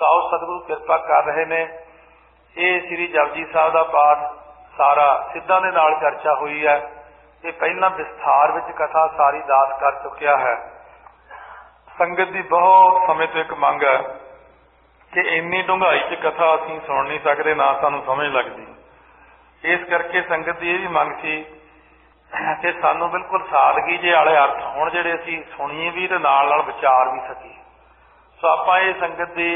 आओ सतगुरु कृपा कर रहे ने। ये श्री जपजी साहब का पाठ सारा सिद्धां दे नाल चर्चा हुई है। ये पहला विस्तार विच कथा सारी दास कर चुकिया है। संगत की बहुत समय तो एक मंग है कि इन्नी डूंघाई च कथा असीं सुन नहीं सकते, ना सानूं समझ लगती। इस करके संगत की यह भी मंग सी कि सानूं बिल्कुल सादगी जे वाले अर्थ होण जिहड़े असीं सुणीए भी ते नाल नाल विचार भी सकीए। सो आपां ये संगत दी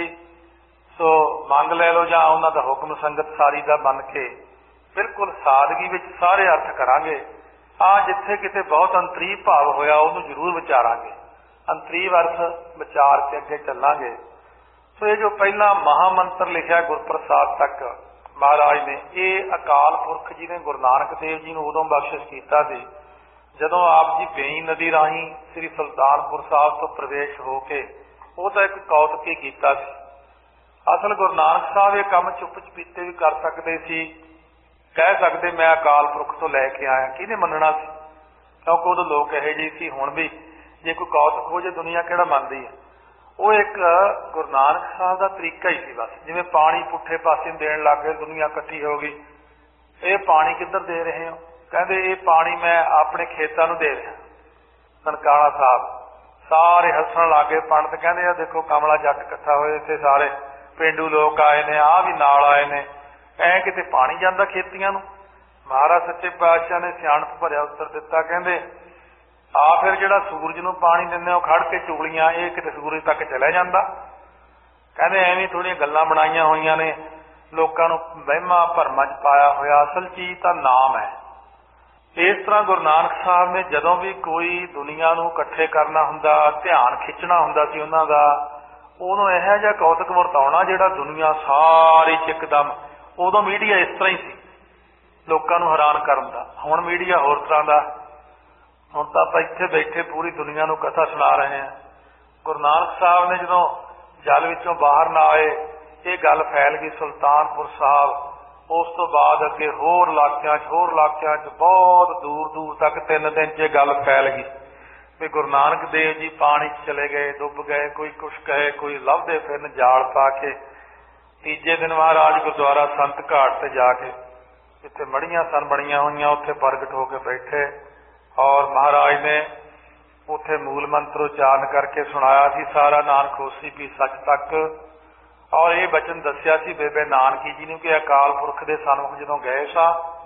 सो मंग लै लो जां उन्हां दा हुक्म संगत सारी दा मन के बिल्कुल सादगी विच सारे अर्थ करांगे। जिथे किते बहुत अंतरीव भाव होया उहनूं जरूर विचारांगे, अंतरीव अर्थ विचार के अगे चलांगे। सो ये जो पहला महामंत्र लिखिया गुरप्रसाद तक महाराज ने, ये अकाल पुरख जी ने गुरु नानक देव जी नूं उदों बख्शिश कीता सी जदों आप जी बेई नदी राही श्री सुल्तानपुर साहब तो प्रवेश हो के वो तो एक कौतक ही कीता सी। असल गुरु नानक साहब ये काम चुप चपीते भी कर सकते सी, कह सकते मैं अकाल पुरख तो लैके आया, किहने मनना सी, क्योंकि उदों लोग इहो ਜਿਹੇ सी। हुण भी जे कोई कौतक हो जाए दुनिया किहड़ा मनदी है। वो एक गुरु नानक साहब का तरीका ही सी। बस जिवें पानी पुठे पासे देण लग गए, दुनिया इकट्ठी हो गई, ये पानी किधर दे रहे हो, कहते ये पानी मैं अपने खेतों नूं दे रहा। ननकाणा साहब सारे हसन लग गए। पंडित कहते आ देखो कमला जट इकट्ठा होए, इत्थे सारे पेंडू लोग आए ने, आ भी नाल आए ने, ऐ किते पानी जांदा खेतियां नूं। महाराज सच्चे पातशाह ने सियाणप भरिया उत्तर दिता, कहते फिर जिहड़ा सूरज नूं पानी दिंदे हो खड़ के चुगलियां, ये किते सूरज तक चलिया जांदा। कहते एवें थोड़ियां गल्लां बनाईयां होईयां ने, लोकां नूं वहमां भरमां च पाया होया। असल चीज तां नाम है। इस तरह गुरु नानक साहब ने जदों भी कोई दुनिया नूं इकट्ठे करना हुंदा, ध्यान खिंचना हुंदा सी उन्हां दा, उहनूं इहो जिहा कौतक वरताउणा जिहड़ा दुनिया सारी च इकदम, उदों मीडिया इस तरह ही सी लोकां नूं हैरान करन दा। हुण मीडिया होर तरह दा। हुण तां आपां इत्थे बैठे पूरी दुनिया नूं कथा सुणा रहे हैं। गुरु नानक साहब ने जदों जल विचों बाहर ना आए, ये गल फैल गई सुल्तानपुर साहब। उस तो बाद अगे होर इलाकिਆਂ च बहुत दूर दूर तक 3 दिन च गल फैल गई भी गुरु नानक देव जी पानी च चले गए, डुब गए, कोई कुछ कहे, कोई लभदे फिरन जाल पा के। तीजे दिन महाराज गुरुद्वारा संत घाट से जाके जिथे मड़ियां सन बणियां होईयां उत्थे प्रगट होके बैठे और महाराज ने उत्थे मूल मंत्र उच्चारण करके सुनाया सी सारा नानक होसी भी सच तक। और ये बचन दसिया सी बेबे नानकी जी ने कि अकाल पुरख के सन्मुख जदों गए सा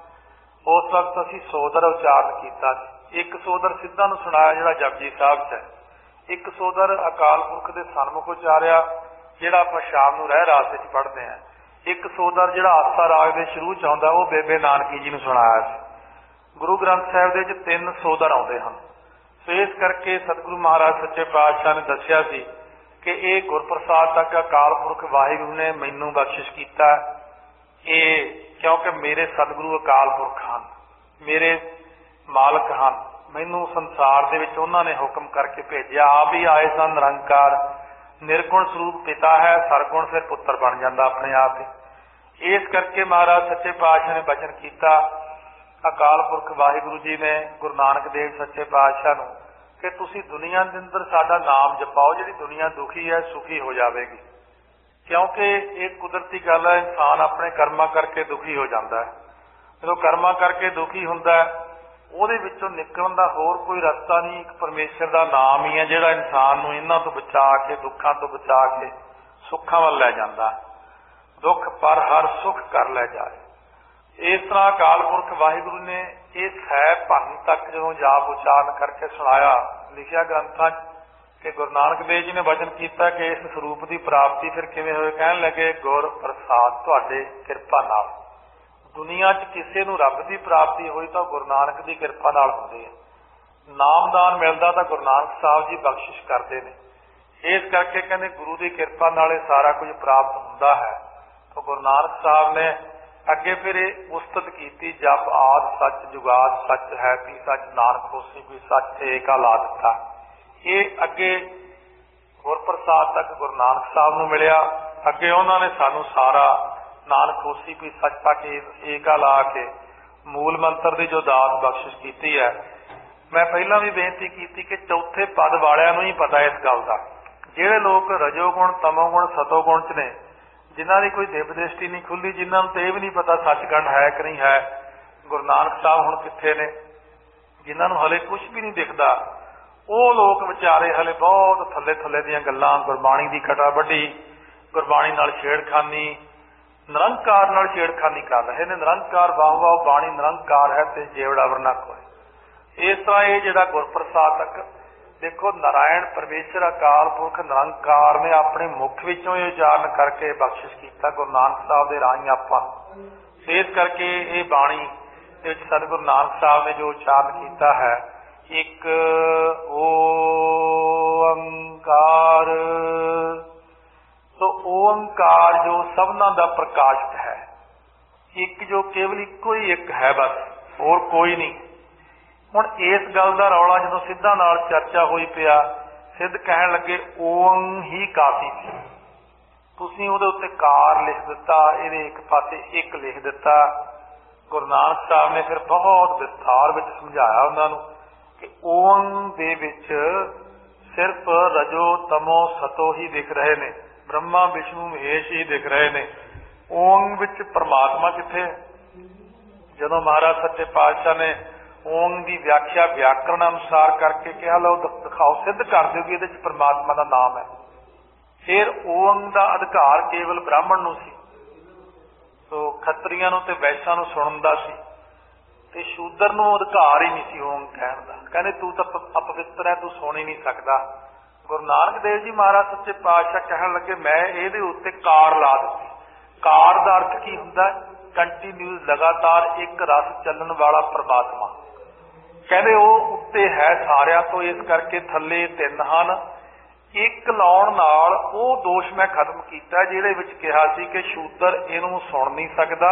उस वक्त असीं सोदर उच्चारण किया। एक सोदर सिद्धां नूं सुनाया जिहड़ा जपजी साहब च है, एक सोदर अकाल पुरख के सन्मुख उचारिया जिहड़ा आपां शाम नूं रह रास विच पढ़दे हैं। एक सोदर जिहड़ा आस्था राग के शुरू च आउंदा वो बेबे नानकी जी नूं सुनाया सी। गुरु ग्रंथ साहिब दे च 3 सोदर आउंदे हन। सो इस करके सतगुरु महाराज सच्चे पातशाह ने दसिया सी कि ये गुरप्रसाद तक अकाल पुरख वाहिगुरू ने मैनू बख्शिश किया, ये क्योंकि मेरे सतगुरु अकाल पुरख हैं, मेरे मालक हैं। मैनू संसार दे विच उन्हां ने हुक्म करके भेजिया, आप ही आए सन निरंकार, निर्गुण स्वरूप पिता है, सरगुण फिर पुत्र बन जाता अपने आप ही। इस करके महाराज सच्चे पातशाह ने बचन किया अकाल पुरख वाहिगुरू जी ने गुरु नानक देव सच्चे पातशाह नूं कि तुसी दुनिया दे अंदर साडा नाम जपाओ, जिहड़ी दुनिया दुखी है सुखी हो जाएगी। क्योंकि एक कुदरती गल है, इंसान अपने कर्मा करके दुखी हो जाता है। जो कर्मा करके दुखी हुंदा है ਉਹਦੇ ਵਿੱਚੋਂ निकलण ਦਾ होर कोई रस्ता नहीं, एक परमेश्वर का नाम ही है जिहड़ा इंसान नूं इन्हां तो बचा के दुखों तो बचा के सुखां वल लै जांदा। दुख पर हर सुख कर लै जाए। इस तरह अकाल पुरख वाहिगुरू ने ये सै भन तक जो जाप उच्चारण करके सुनाया, लिखिया ग्रंथां कि गुरु नानक देव जी ने वचन किया कि इस स्वरूप की प्राप्ति फिर किवें होए। कहण लगे गुर प्रसाद तुहाडे किरपा नाल। दुनिया च किसी नूं रब की प्राप्ति हुई तो गुरु नानक की किरपा नाल हुंदी है। नामदान मिलदा तो गुरु नानक साहब जी बख्शिश करते हैं। इस करके कहते गुरु की किरपा नाल सारा कुछ प्राप्त हुंदा है। तो गुरु नानक साहब ने अगे फिर उस्तत की, जप आद सच जुगाद सच है भी सच नानक होसी भी सच एक ला दिता। ये अगे गुरप्रसाद तक गुरु नानक साहब नूं मिलिया। अगे उन्होंने सानू सारा नानक होसी भी सच तक एक ला के मूल मंत्र की जो दात बख्शिश की है। मैं पहला भी बेनती की कि चौथे पद वालियां नूं ही पता इस गल का, ਜਿਹੜੇ ਲੋਕ ਰਜੋਗੁਣ, ਤਮੋਗੁਣ, ਸਤੋਗੁਣ 'ਚ ਨੇ, ਜਿਨ੍ਹਾਂ ਦੀ ਕੋਈ ਦਿਵ ਦ੍ਰਿਸ਼ਟੀ ਨਹੀਂ ਖੁੱਲ੍ਹੀ, ਜਿਨ੍ਹਾਂ ਨੂੰ ਤਾਂ ਇਹ ਵੀ ਨਹੀਂ ਪਤਾ ਸੱਚਖੰਡ ਹੈ ਕਿ ਨਹੀਂ ਹੈ, ਗੁਰੂ ਨਾਨਕ ਸਾਹਿਬ ਹੁਣ ਕਿੱਥੇ ਨੇ, ਜਿਨ੍ਹਾਂ ਨੂੰ ਹਲੇ ਕੁਛ ਵੀ ਨਹੀਂ ਦਿਖਦਾ, ਉਹ ਲੋਕ ਵਿਚਾਰੇ ਹਲੇ ਬਹੁਤ ਥੱਲੇ ਥੱਲੇ ਦੀਆਂ ਗੱਲਾਂ, ਗੁਰਬਾਣੀ ਦੀ ਖਟਾ ਵੱਢੀ, ਗੁਰਬਾਣੀ ਨਾਲ ਛੇੜਖਾਨੀ, ਨਿਰੰਕਾਰ ਨਾਲ ਛੇੜਖਾਨੀ ਕਰ ਰਹੇ ਨੇ। ਨਿਰੰਕਾਰ ਵਾਹ ਵਾਹ ਬਾਣੀ ਨਿਰੰਕਾਰ ਹੈ ਤੇ ਜੇਵੜਾ ਵਰਨਾ ਕੋਈ। ਇਸ ਤਰ੍ਹਾਂ ਇਹ ਜਿਹੜਾ ਗੁਰਪ੍ਰਸਾਦ ਤੱਕ ਦੇਖੋ, ਨਾਰਾਇਣ ਪਰਮੇਸ਼ਰ ਅਕਾਲ ਪੁਰਖ ਨਿਰੰਕਾਰ ਨੇ ਆਪਣੇ ਮੁਖ ਵਿੱਚੋਂ ਇਹ ਉਚਾਰਨ ਕਰਕੇ ਬਖਸ਼ਿਸ਼ ਕੀਤਾ ਗੁਰੂ ਨਾਨਕ ਸਾਹਿਬ ਦੇ ਰਾਹੀਂ ਆਪਾਂ। ਇਸ ਕਰਕੇ ਇਹ ਬਾਣੀ ਦੇ ਵਿੱਚ ਸਤਿਗੁਰੂ ਨਾਨਕ ਸਾਹਿਬ ਨੇ ਜੋ ਉਚਾਰਨ ਕੀਤਾ ਹੈ, ਇੱਕ ਓੰਕਾਰ। ਸੋ ਓੰਕਾਰ ਜੋ ਸਭਨਾਂ ਦਾ ਪ੍ਰਕਾਸ਼ਕ ਹੈ, ਇੱਕ ਜੋ ਕੇਵਲ ਇੱਕੋ ਹੀ ਇੱਕ ਹੈ, ਬਸ ਹੋਰ ਕੋਈ ਨਹੀਂ। ਹੁਣ ਇਸ ਗੱਲ ਦਾ ਰੌਲਾ ਜਦੋਂ ਸਿੱਧਾਂ ਨਾਲ ਚਰਚਾ ਹੋਈ ਪਿਆ, ਸਿੱਧ ਕਹਿਣ ਲੱਗੇ ਓਮ ਹੀ ਕਾਫੀ ਸੀ। ਤੁਸੀਂ ਉਹਦੇ ਉੱਤੇ ਕਾਰ ਲਿਖ ਦਿੱਤਾ, ਇਹਦੇ ਇੱਕ ਪਾਸੇ ਇੱਕ ਲਿਖ ਦਿੱਤਾ। ਗੁਰੂ ਨਾਨਕ ਸਾਹਿਬ ਨੇ ਫਿਰ ਬਹੁਤ ਵਿਸਥਾਰ ਵਿੱਚ ਸਮਝਾਇਆ ਉਹਨਾਂ ਨੂੰ ਕਿ ਓਮ ਦੇ ਵਿੱਚ ਸਿਰਫ ਰਜੋ ਤਮੋ ਸਤੋ ਹੀ ਦਿਖ ਰਹੇ ਨੇ, ਬ੍ਰਹਮਾ ਵਿਸ਼ਨੂੰ ਮਹੇਸ਼ ਹੀ ਦਿਖ ਰਹੇ ਨੇ। ਓਮ ਵਿੱਚ ਪਰਮਾਤਮਾ ਕਿੱਥੇ? ਜਦੋਂ ਮਹਾਰਾਜ ਸੱਚੇ ਪਾਤਸ਼ਾਹ ਨੇ ਓਮ ਦੀ ਵਿਆਖਿਆ ਵਿਆਕਰਣ ਅਨੁਸਾਰ ਕਰਕੇ ਕਿਹਾ, ਲਓ ਦਿਖਾਓ, ਸਿੱਧ ਕਰ ਦਿਓ ਕਿ ਇਹਦੇ ਚ ਪਰਮਾਤਮਾ ਦਾ ਨਾਮ ਹੈ। ਫਿਰ ਓਮ ਦਾ ਅਧਿਕਾਰ ਕੇਵਲ ਬ੍ਰਾਹਮਣ ਨੂੰ ਸੀ, ਸੋ ਖੱਤਰੀਆਂ ਨੂੰ ਤੇ ਵੈਸ਼ਾਂ ਨੂੰ ਸੁਣਨ ਦਾ ਸੀ, ਤੇ ਸ਼ੂਦਰ ਨੂੰ ਅਧਿਕਾਰ ਹੀ ਨਹੀਂ ਸੀ ਓਮ ਕਹਿਣ ਦਾ। ਕਹਿੰਦੇ ਤੂੰ ਤਾਂ ਅਪਵਿੱਤਰ ਹੈ, ਤੂੰ ਸੁਣ ਹੀ ਨਹੀਂ ਸਕਦਾ। ਗੁਰੂ ਨਾਨਕ ਦੇਵ ਜੀ ਮਹਾਰਾਜ ਸੱਚੇ ਪਾਤਸ਼ਾਹ ਕਹਿਣ ਲੱਗੇ, ਮੈਂ ਇਹਦੇ ਉੱਤੇ ਕਾਰ ਲਾ ਦਿੱਤੀ। ਕਾਰ ਦਾ ਅਰਥ ਕੀ ਹੁੰਦਾ? ਕੰਟੀਨਿਊਸ, ਲਗਾਤਾਰ ਇੱਕ ਰਸ ਚੱਲਣ ਵਾਲਾ ਪਰਮਾਤਮਾ। ਕਹਿੰਦੇ ਉਹ ਉੱਤੇ ਹੈ ਸਾਰਿਆਂ ਤੋਂ, ਇਸ ਕਰਕੇ ਥੱਲੇ ਤਿੰਨ ਹਨ। ਇੱਕ ਲਾਉਣ ਨਾਲ ਉਹ ਦੋਸ਼ ਮੈਂ ਖਤਮ ਕੀਤਾ ਜਿਹਦੇ ਵਿੱਚ ਕਿਹਾ ਸੀ ਕਿ ਸ਼ੂਦਰ ਇਹਨੂੰ ਸੁਣ ਨਹੀਂ ਸਕਦਾ,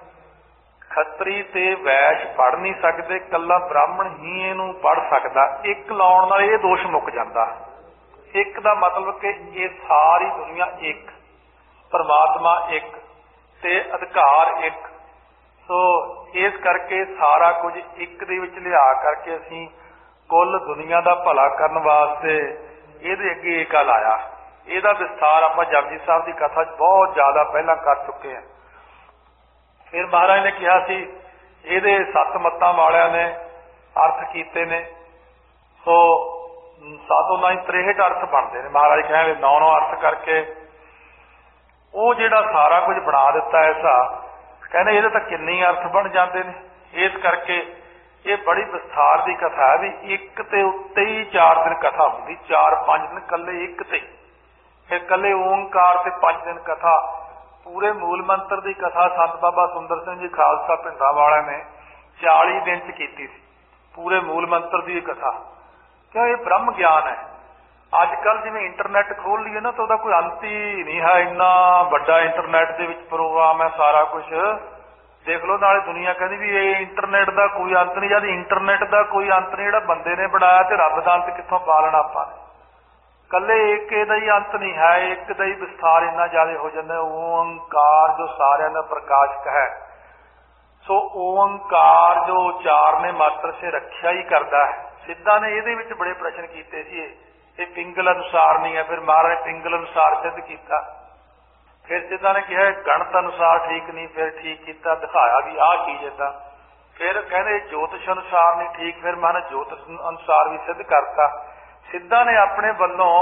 ਖੱਤਰੀ ਤੇ ਵੈਸ਼ ਪੜ੍ਹ ਨਹੀਂ ਸਕਦੇ, ਕੱਲਾ ਬ੍ਰਾਹਮਣ ਹੀ ਇਹਨੂੰ ਪੜ੍ਹ ਸਕਦਾ। ਇੱਕ ਲਾਉਣ ਨਾਲ ਇਹ ਦੋਸ਼ ਮੁੱਕ ਜਾਂਦਾ। ਇੱਕ ਦਾ ਮਤਲਬ ਕਿ ਇਹ ਸਾਰੀ ਦੁਨੀਆ ਇੱਕ, ਪਰਮਾਤਮਾ ਇੱਕ ਤੇ ਅਧਿਕਾਰ ਇੱਕ। ਸੋ ਇਸ ਕਰਕੇ ਸਾਰਾ ਕੁਝ ਇੱਕ ਦੇ ਵਿੱਚ ਲਿਆ ਕਰਕੇ ਅਸੀਂ ਕੁੱਲ ਦੁਨੀਆ ਦਾ ਭਲਾ ਕਰਨ ਵਾਸਤੇ ਇਹਦੇ ਅੱਗੇ ਏਕਾ ਲਾਇਆ। ਇਹਦਾ ਵਿਸਥਾਰ ਆਪਾਂ ਜਪਜੀ ਸਾਹਿਬ ਦੀ ਕਥਾ 'ਚ ਬਹੁਤ ਜ਼ਿਆਦਾ ਪਹਿਲਾਂ ਕਰ ਚੁੱਕੇ ਹਾਂ। ਫਿਰ ਮਹਾਰਾਜ ਨੇ ਕਿਹਾ ਸੀ ਇਹਦੇ 7 ਮੱਤਾਂ ਵਾਲਿਆਂ ਨੇ ਅਰਥ ਕੀਤੇ ਨੇ। ਸੋ 7 9 63 ਅਰਥ ਬਣਦੇ ਨੇ। ਮਹਾਰਾਜ ਕਹਿੰਦੇ 9 ਅਰਥ ਕਰਕੇ ਉਹ ਜਿਹੜਾ ਸਾਰਾ ਕੁਝ ਬਣਾ ਦਿੱਤਾ ਐਸਾ, ਕਹਿੰਦੇ ਇਹਦੇ ਤਾਂ ਕਿੰਨੇ ਅਰਥ ਬਣ ਜਾਂਦੇ ਨੇ। ਇਸ ਕਰਕੇ ਇਹ ਬੜੀ ਵਿਸਥਾਰ ਦੀ ਕਥਾ ਹੈ ਵੀ ਇੱਕ ਤੇ ਉੱਤੇ ਹੀ 4 ਦਿਨ ਕਥਾ ਹੁੰਦੀ, 4-5 ਦਿਨ ਕੱਲੇ ਇੱਕ ਤੇ, ਫਿਰ ਕੱਲੇ ਓਂਕਾਰ ਤੇ 5 ਦਿਨ ਕਥਾ। ਪੂਰੇ ਮੂਲ ਮੰਤਰ ਦੀ ਕਥਾ ਸੰਤ ਬਾਬਾ ਸੁੰਦਰ ਸਿੰਘ ਜੀ ਖਾਲਸਾ ਪਿੰਡਾਂ ਵਾਲਿਆਂ ਨੇ 40 ਦਿਨ 'ਚ ਕੀਤੀ ਸੀ, ਪੂਰੇ ਮੂਲ ਮੰਤਰ ਦੀ ਕਥਾ। ਕਿਉਂ? ਇਹ ਬ੍ਰਹਮ ਗਿਆਨ ਹੈ। ਅੱਜ ਕੱਲ੍ਹ ਜਿਵੇਂ ਇੰਟਰਨੈਟ ਖੋਲ ਲਈਏ ਨਾ ਤਾਂ ਉਹਦਾ ਕੋਈ ਅੰਤ ਹੀ ਨਹੀਂ ਹੈ। ਇੰਨਾ ਵੱਡਾ ਇੰਟਰਨੈਟ ਦੇ ਵਿੱਚ ਪ੍ਰੋਗਰਾਮ ਹੈ, ਸਾਰਾ ਕੁਛ ਦੇਖ ਲਓ। ਨਾਲੇ ਦੁਨੀਆ ਕਹਿੰਦੀ ਵੀ ਇਹ ਇੰਟਰਨੈਟ ਦਾ ਕੋਈ ਅੰਤ ਨਹੀਂ, ਜਦ ਇੰਟਰਨੈਟ ਦਾ ਕੋਈ ਅੰਤ ਨਹੀਂ, ਜਿਹੜਾ ਬੰਦੇ ਨੇ ਬਣਾਇਆ, ਤੇ ਰੱਬ ਦਾ ਅੰਤ ਕਿੱਥੋਂ ਪਾ ਲੈਣਾ ਆਪਾਂ ਨੇ। ਕੱਲੇ ਇੱਕ ਇਹਦਾ ਹੀ ਅੰਤ ਨਹੀਂ ਹੈ, ਇੱਕ ਦਾ ਹੀ ਵਿਸਥਾਰ ਇੰਨਾ ਜ਼ਿਆਦਾ ਹੋ ਜਾਂਦਾ। ਓਂਕਾਰ ਜੋ ਸਾਰਿਆਂ ਦਾ ਪ੍ਰਕਾਸ਼ਕ ਹੈ। ਸੋ ਓਂਕਾਰ ਜੋ ਉਚਾਰਨੇ ਮਾਤਰ ਸੇ ਰੱਖਿਆ ਹੀ ਕਰਦਾ ਹੈ। ਸਿੱਧਾਂ ਨੇ ਇਹਦੇ ਵਿੱਚ ਬੜੇ ਪ੍ਰਸ਼ਨ ਕੀਤੇ ਸੀ, ਇਹ ਪਿੰਗਲ ਅਨੁਸਾਰ ਨਹੀਂ ਹੈ। ਫਿਰ ਮਹਾਰਾਜ ਨੇ ਪਿੰਗਲ ਅਨੁਸਾਰ ਸਿੱਧ ਕੀਤਾ। ਫਿਰ ਸਿੱਧਾਂ ਨੇ ਕਿਹਾ ਗਣਤ ਅਨੁਸਾਰ ਠੀਕ ਨਹੀਂ, ਫਿਰ ਠੀਕ ਕੀਤਾ, ਦਿਖਾਇਆ ਵੀ ਆਹ ਚੀਜ਼ ਏਦਾਂ। ਫਿਰ ਕਹਿੰਦੇ ਜੋਤਿਸ਼ ਅਨੁਸਾਰ ਨਹੀਂ ਠੀਕ, ਫਿਰ ਮਹਾਰਾਜ ਜੋਤਿਸ਼ ਅਨੁਸਾਰ ਵੀ ਸਿੱਧ ਕਰਤਾ। ਸਿੱਧਾਂ ਨੇ ਆਪਣੇ ਵੱਲੋਂ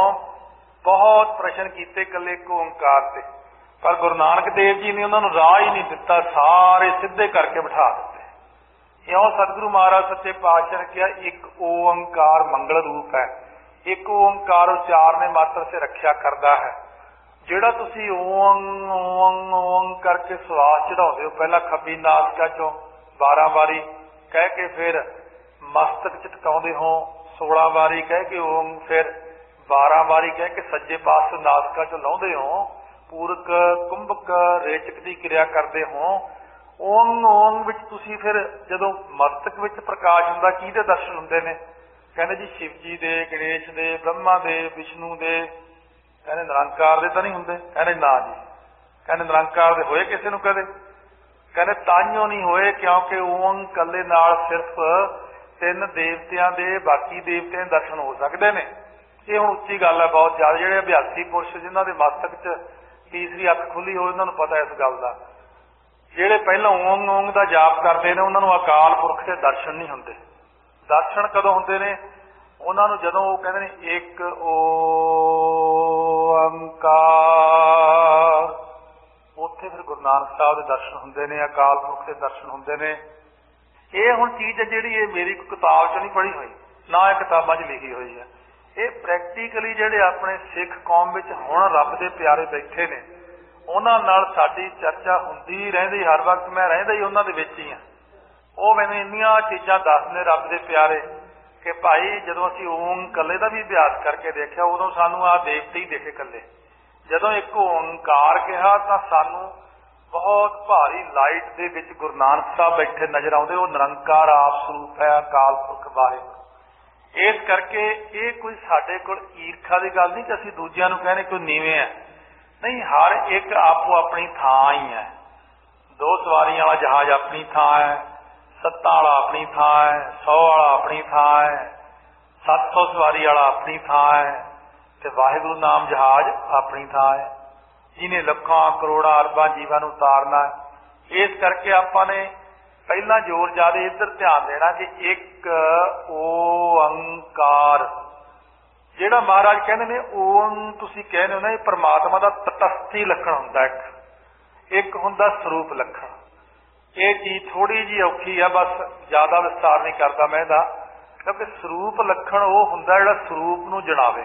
ਬਹੁਤ ਪ੍ਰਸ਼ਨ ਕੀਤੇ ਇਕੱਲੇ ਇੱਕ ਓਂਕਾਰ ਤੇ, ਪਰ ਗੁਰੂ ਨਾਨਕ ਦੇਵ ਜੀ ਨੇ ਉਹਨਾਂ ਨੂੰ ਰਾਹ ਹੀ ਨਹੀਂ ਦਿੱਤਾ, ਸਾਰੇ ਸਿੱਧੇ ਕਰਕੇ ਬਿਠਾ ਦਿੱਤੇ। ਇਉਂ ਸਤਿਗੁਰੂ ਮਹਾਰਾਜ ਸੱਚੇ ਪਾਤਸ਼ਾਹ ਨੇ ਕਿਹਾ ਇੱਕ ਓਂਕਾਰ ਮੰਗਲ ਰੂਪ ਹੈ। ਇੱਕ ਓਂਕਾਰ ਉਚਾਰਨੇ ਮਾਤਰ ਸੇ ਰੱਖਿਆ ਕਰਦਾ ਹੈ। ਜਿਹੜਾ ਤੁਸੀਂ ਓੰ ਓੰ ਓੰ ਕਰਕੇ ਸਵਾਸ ਚੜਾਉਂਦੇ ਹੋ, ਪਹਿਲਾਂ ਖੱਬੀ ਨਾਸਿਕਾ ਚੋਂ 12 ਵਾਰੀ ਕਹਿ ਕੇ ਫਿਰ ਮਸਤਕ ਚ ਟਿਕਾਉਂਦੇ ਹੋ, 16 ਵਾਰੀ ਕਹਿ ਕੇ ਓਮ, ਫਿਰ 12 ਵਾਰੀ ਕਹਿ ਕੇ ਸੱਜੇ ਪਾਸੇ ਨਾਸਿਕਾ ਚ ਲਾਉਂਦੇ ਹੋ, ਪੂਰਕ ਕੁੰਭਕ ਰੇਚਕ ਦੀ ਕਿਰਿਆ ਕਰਦੇ ਹੋ। ਓਮ ਓਮ ਵਿੱਚ ਤੁਸੀਂ ਫਿਰ ਜਦੋਂ ਮਸਤਕ ਵਿੱਚ ਪ੍ਰਕਾਸ਼ ਹੁੰਦਾ, ਕਿਹਦੇ ਦਰਸ਼ਨ ਹੁੰਦੇ ਨੇ? ਕਹਿੰਦੇ ਜੀ ਸ਼ਿਵ ਜੀ ਦੇ, ਗਣੇਸ਼ ਦੇ, ਬ੍ਰਹਮਾ ਦੇ, ਵਿਸ਼ਨੂੰ ਦੇ। ਕਹਿੰਦੇ ਨਿਰੰਕਾਰ ਦੇ ਤਾਂ ਨਹੀਂ ਹੁੰਦੇ? ਕਹਿੰਦੇ ਨਾ ਜੀ। ਕਹਿੰਦੇ ਨਿਰੰਕਾਰ ਦੇ ਹੋਏ ਕਿਸੇ ਨੂੰ ਕਦੇ? ਕਹਿੰਦੇ ਤਾਂਹੀਓ ਨਹੀਂ ਹੋਏ ਕਿਉਂਕਿ ਓਮ ਕੱਲੇ ਨਾਲ ਸਿਰਫ 3 ਦੇਵਤਿਆਂ ਦੇ, ਬਾਕੀ ਦੇਵਤਿਆਂ ਦੇ ਦਰਸ਼ਨ ਹੋ ਸਕਦੇ ਨੇ। ਇਹ ਹੁਣ ਉੱਚੀ ਗੱਲ ਹੈ ਬਹੁਤ ਜ਼ਿਆਦਾ। ਜਿਹੜੇ ਅਭਿਆਸੀ ਪੁਰਸ਼ ਜਿਨ੍ਹਾਂ ਦੇ ਮਸਤਕ 'ਚ ਤੀਸਰੀ ਅੱਖ ਖੁੱਲੀ ਹੋਈ ਉਹਨਾਂ ਨੂੰ ਪਤਾ ਇਸ ਗੱਲ ਦਾ। ਜਿਹੜੇ ਪਹਿਲਾਂ ਓਮ ਓਮ ਦਾ ਜਾਪ ਕਰਦੇ ਨੇ ਉਹਨਾਂ ਨੂੰ ਅਕਾਲ ਪੁਰਖ ਦੇ ਦਰਸ਼ਨ ਨਹੀਂ ਹੁੰਦੇ। ਦਰਸ਼ਨ ਕਦੋਂ ਹੁੰਦੇ ਨੇ? ਉਹਨਾਂ ਨੂੰ ਜਦੋਂ ਉਹ ਕਹਿੰਦੇ ਨੇ ਇੱਕ ਓੰਕਾਰ, ਉੱਥੇ ਫਿਰ ਗੁਰੂ ਨਾਨਕ ਸਾਹਿਬ ਦੇ ਦਰਸ਼ਨ ਹੁੰਦੇ ਨੇ, ਅਕਾਲ ਪੁਰਖ ਦੇ ਦਰਸ਼ਨ ਹੁੰਦੇ ਨੇ। ਇਹ ਹੁਣ ਚੀਜ਼ ਹੈ ਜਿਹੜੀ ਇਹ ਮੇਰੀ ਕੋਈ ਕਿਤਾਬ 'ਚ ਨਹੀਂ ਪੜ੍ਹੀ ਹੋਈ, ਨਾ ਇਹ ਕਿਤਾਬਾਂ 'ਚ ਲਿਖੀ ਹੋਈ ਹੈ। ਇਹ ਪ੍ਰੈਕਟੀਕਲੀ ਜਿਹੜੇ ਆਪਣੇ ਸਿੱਖ ਕੌਮ ਵਿੱਚ ਹੁਣ ਰੱਬ ਦੇ ਪਿਆਰੇ ਬੈਠੇ ਨੇ ਉਹਨਾਂ ਨਾਲ ਸਾਡੀ ਚਰਚਾ ਹੁੰਦੀ ਰਹਿੰਦੀ, ਹਰ ਵਕਤ ਮੈਂ ਰਹਿੰਦਾ ਹੀ ਉਹਨਾਂ ਦੇ ਵਿੱਚ ਹੀ ਹਾਂ। ਉਹ ਮੈਨੂੰ ਇੰਨੀਆਂ ਚੀਜ਼ਾਂ ਦੱਸਦੇ ਰੱਬ ਦੇ ਪਿਆਰੇ ਕਿ ਭਾਈ ਜਦੋਂ ਅਸੀਂ ਓਮ ਕੱਲੇ ਦਾ ਵੀ ਅਭਿਆਸ ਕਰਕੇ ਦੇਖਿਆ ਉਦੋਂ ਸਾਨੂੰ ਆਹ ਦੇਵਤੇ ਹੀ ਦੇਖੇ ਕੱਲੇ। ਜਦੋਂ ਇੱਕ ਓਂਕਾਰ ਕਿਹਾ ਤਾਂ ਸਾਨੂੰ ਬਹੁਤ ਭਾਰੀ ਲਾਈਟ ਦੇ ਵਿੱਚ ਗੁਰੂ ਨਾਨਕ ਸਾਹਿਬ ਬੈਠੇ ਨਜ਼ਰ ਆਉਂਦੇ। ਉਹ ਨਿਰੰਕਾਰ ਆਪ ਸਰੂਪ ਹੈ, ਅਕਾਲ ਪੁਰਖ ਵਾਹਿਗੁਰੂ। ਇਸ ਕਰਕੇ ਇਹ ਕੋਈ ਸਾਡੇ ਕੋਲ ਈਰਖਾ ਦੀ ਗੱਲ ਨਹੀਂ ਕਿ ਅਸੀਂ ਦੂਜਿਆਂ ਨੂੰ ਕਹਿੰਦੇ ਕੋਈ ਨੀਵੇਂ ਹੈ, ਨਹੀਂ। ਹਰ ਇੱਕ ਆਪੋ ਆਪਣੀ ਥਾਂ ਹੀ ਹੈ। 2 ਸਵਾਰੀਆਂ ਵਾਲਾ ਜਹਾਜ਼ ਆਪਣੀ ਥਾਂ ਹੈ, 7 ਵਾਲਾ ਆਪਣੀ ਥਾਂ ਹੈ, 100 ਵਾਲਾ ਆਪਣੀ ਥਾਂ ਹੈ, 700 ਸਵਾਰੀ ਵਾਲਾ ਆਪਣੀ ਥਾਂ ਹੈ, ਤੇ ਵਾਹਿਗੁਰੂ ਨਾਮ ਜਹਾਜ਼ ਆਪਣੀ ਥਾਂ ਹੈ, ਜਿਹਨੇ ਲੱਖਾਂ ਕਰੋੜਾਂ ਅਰਬਾਂ ਜੀਵਾਂ ਨੂੰ ਉਤਾਰਨਾ ਹੈ। ਇਸ ਕਰਕੇ ਆਪਾਂ ਨੇ ਪਹਿਲਾਂ ਜ਼ੋਰ ਜ਼ਿਆਦਾ ਇੱਧਰ ਧਿਆਨ ਦੇਣਾ ਕਿ ਇੱਕ ਓੰਕਾਰ ਜਿਹੜਾ ਮਹਾਰਾਜ ਕਹਿੰਦੇ ਨੇ ਓਮ ਤੁਸੀਂ ਕਹਿੰਦੇ ਹੋ ਨਾ, ਇਹ ਪਰਮਾਤਮਾ ਦਾ ਤਟਸਥੀ ਲੱਖਣ ਹੁੰਦਾ। ਇੱਕ ਹੁੰਦਾ ਸਰੂਪ ਲੱਖਣ। ਇਹ ਚੀਜ਼ ਥੋੜੀ ਜਿਹੀ ਔਖੀ ਆ, ਬਸ ਜ਼ਿਆਦਾ ਵਿਸਤਾਰ ਨਹੀਂ ਕਰਦਾ ਮੈਂ ਇਹਦਾ, ਕਿਉਂਕਿ ਸਰੂਪ ਲੱਖਣ ਉਹ ਹੁੰਦਾ ਜਿਹੜਾ ਸਰੂਪ ਨੂੰ ਜਣਾਵੇ।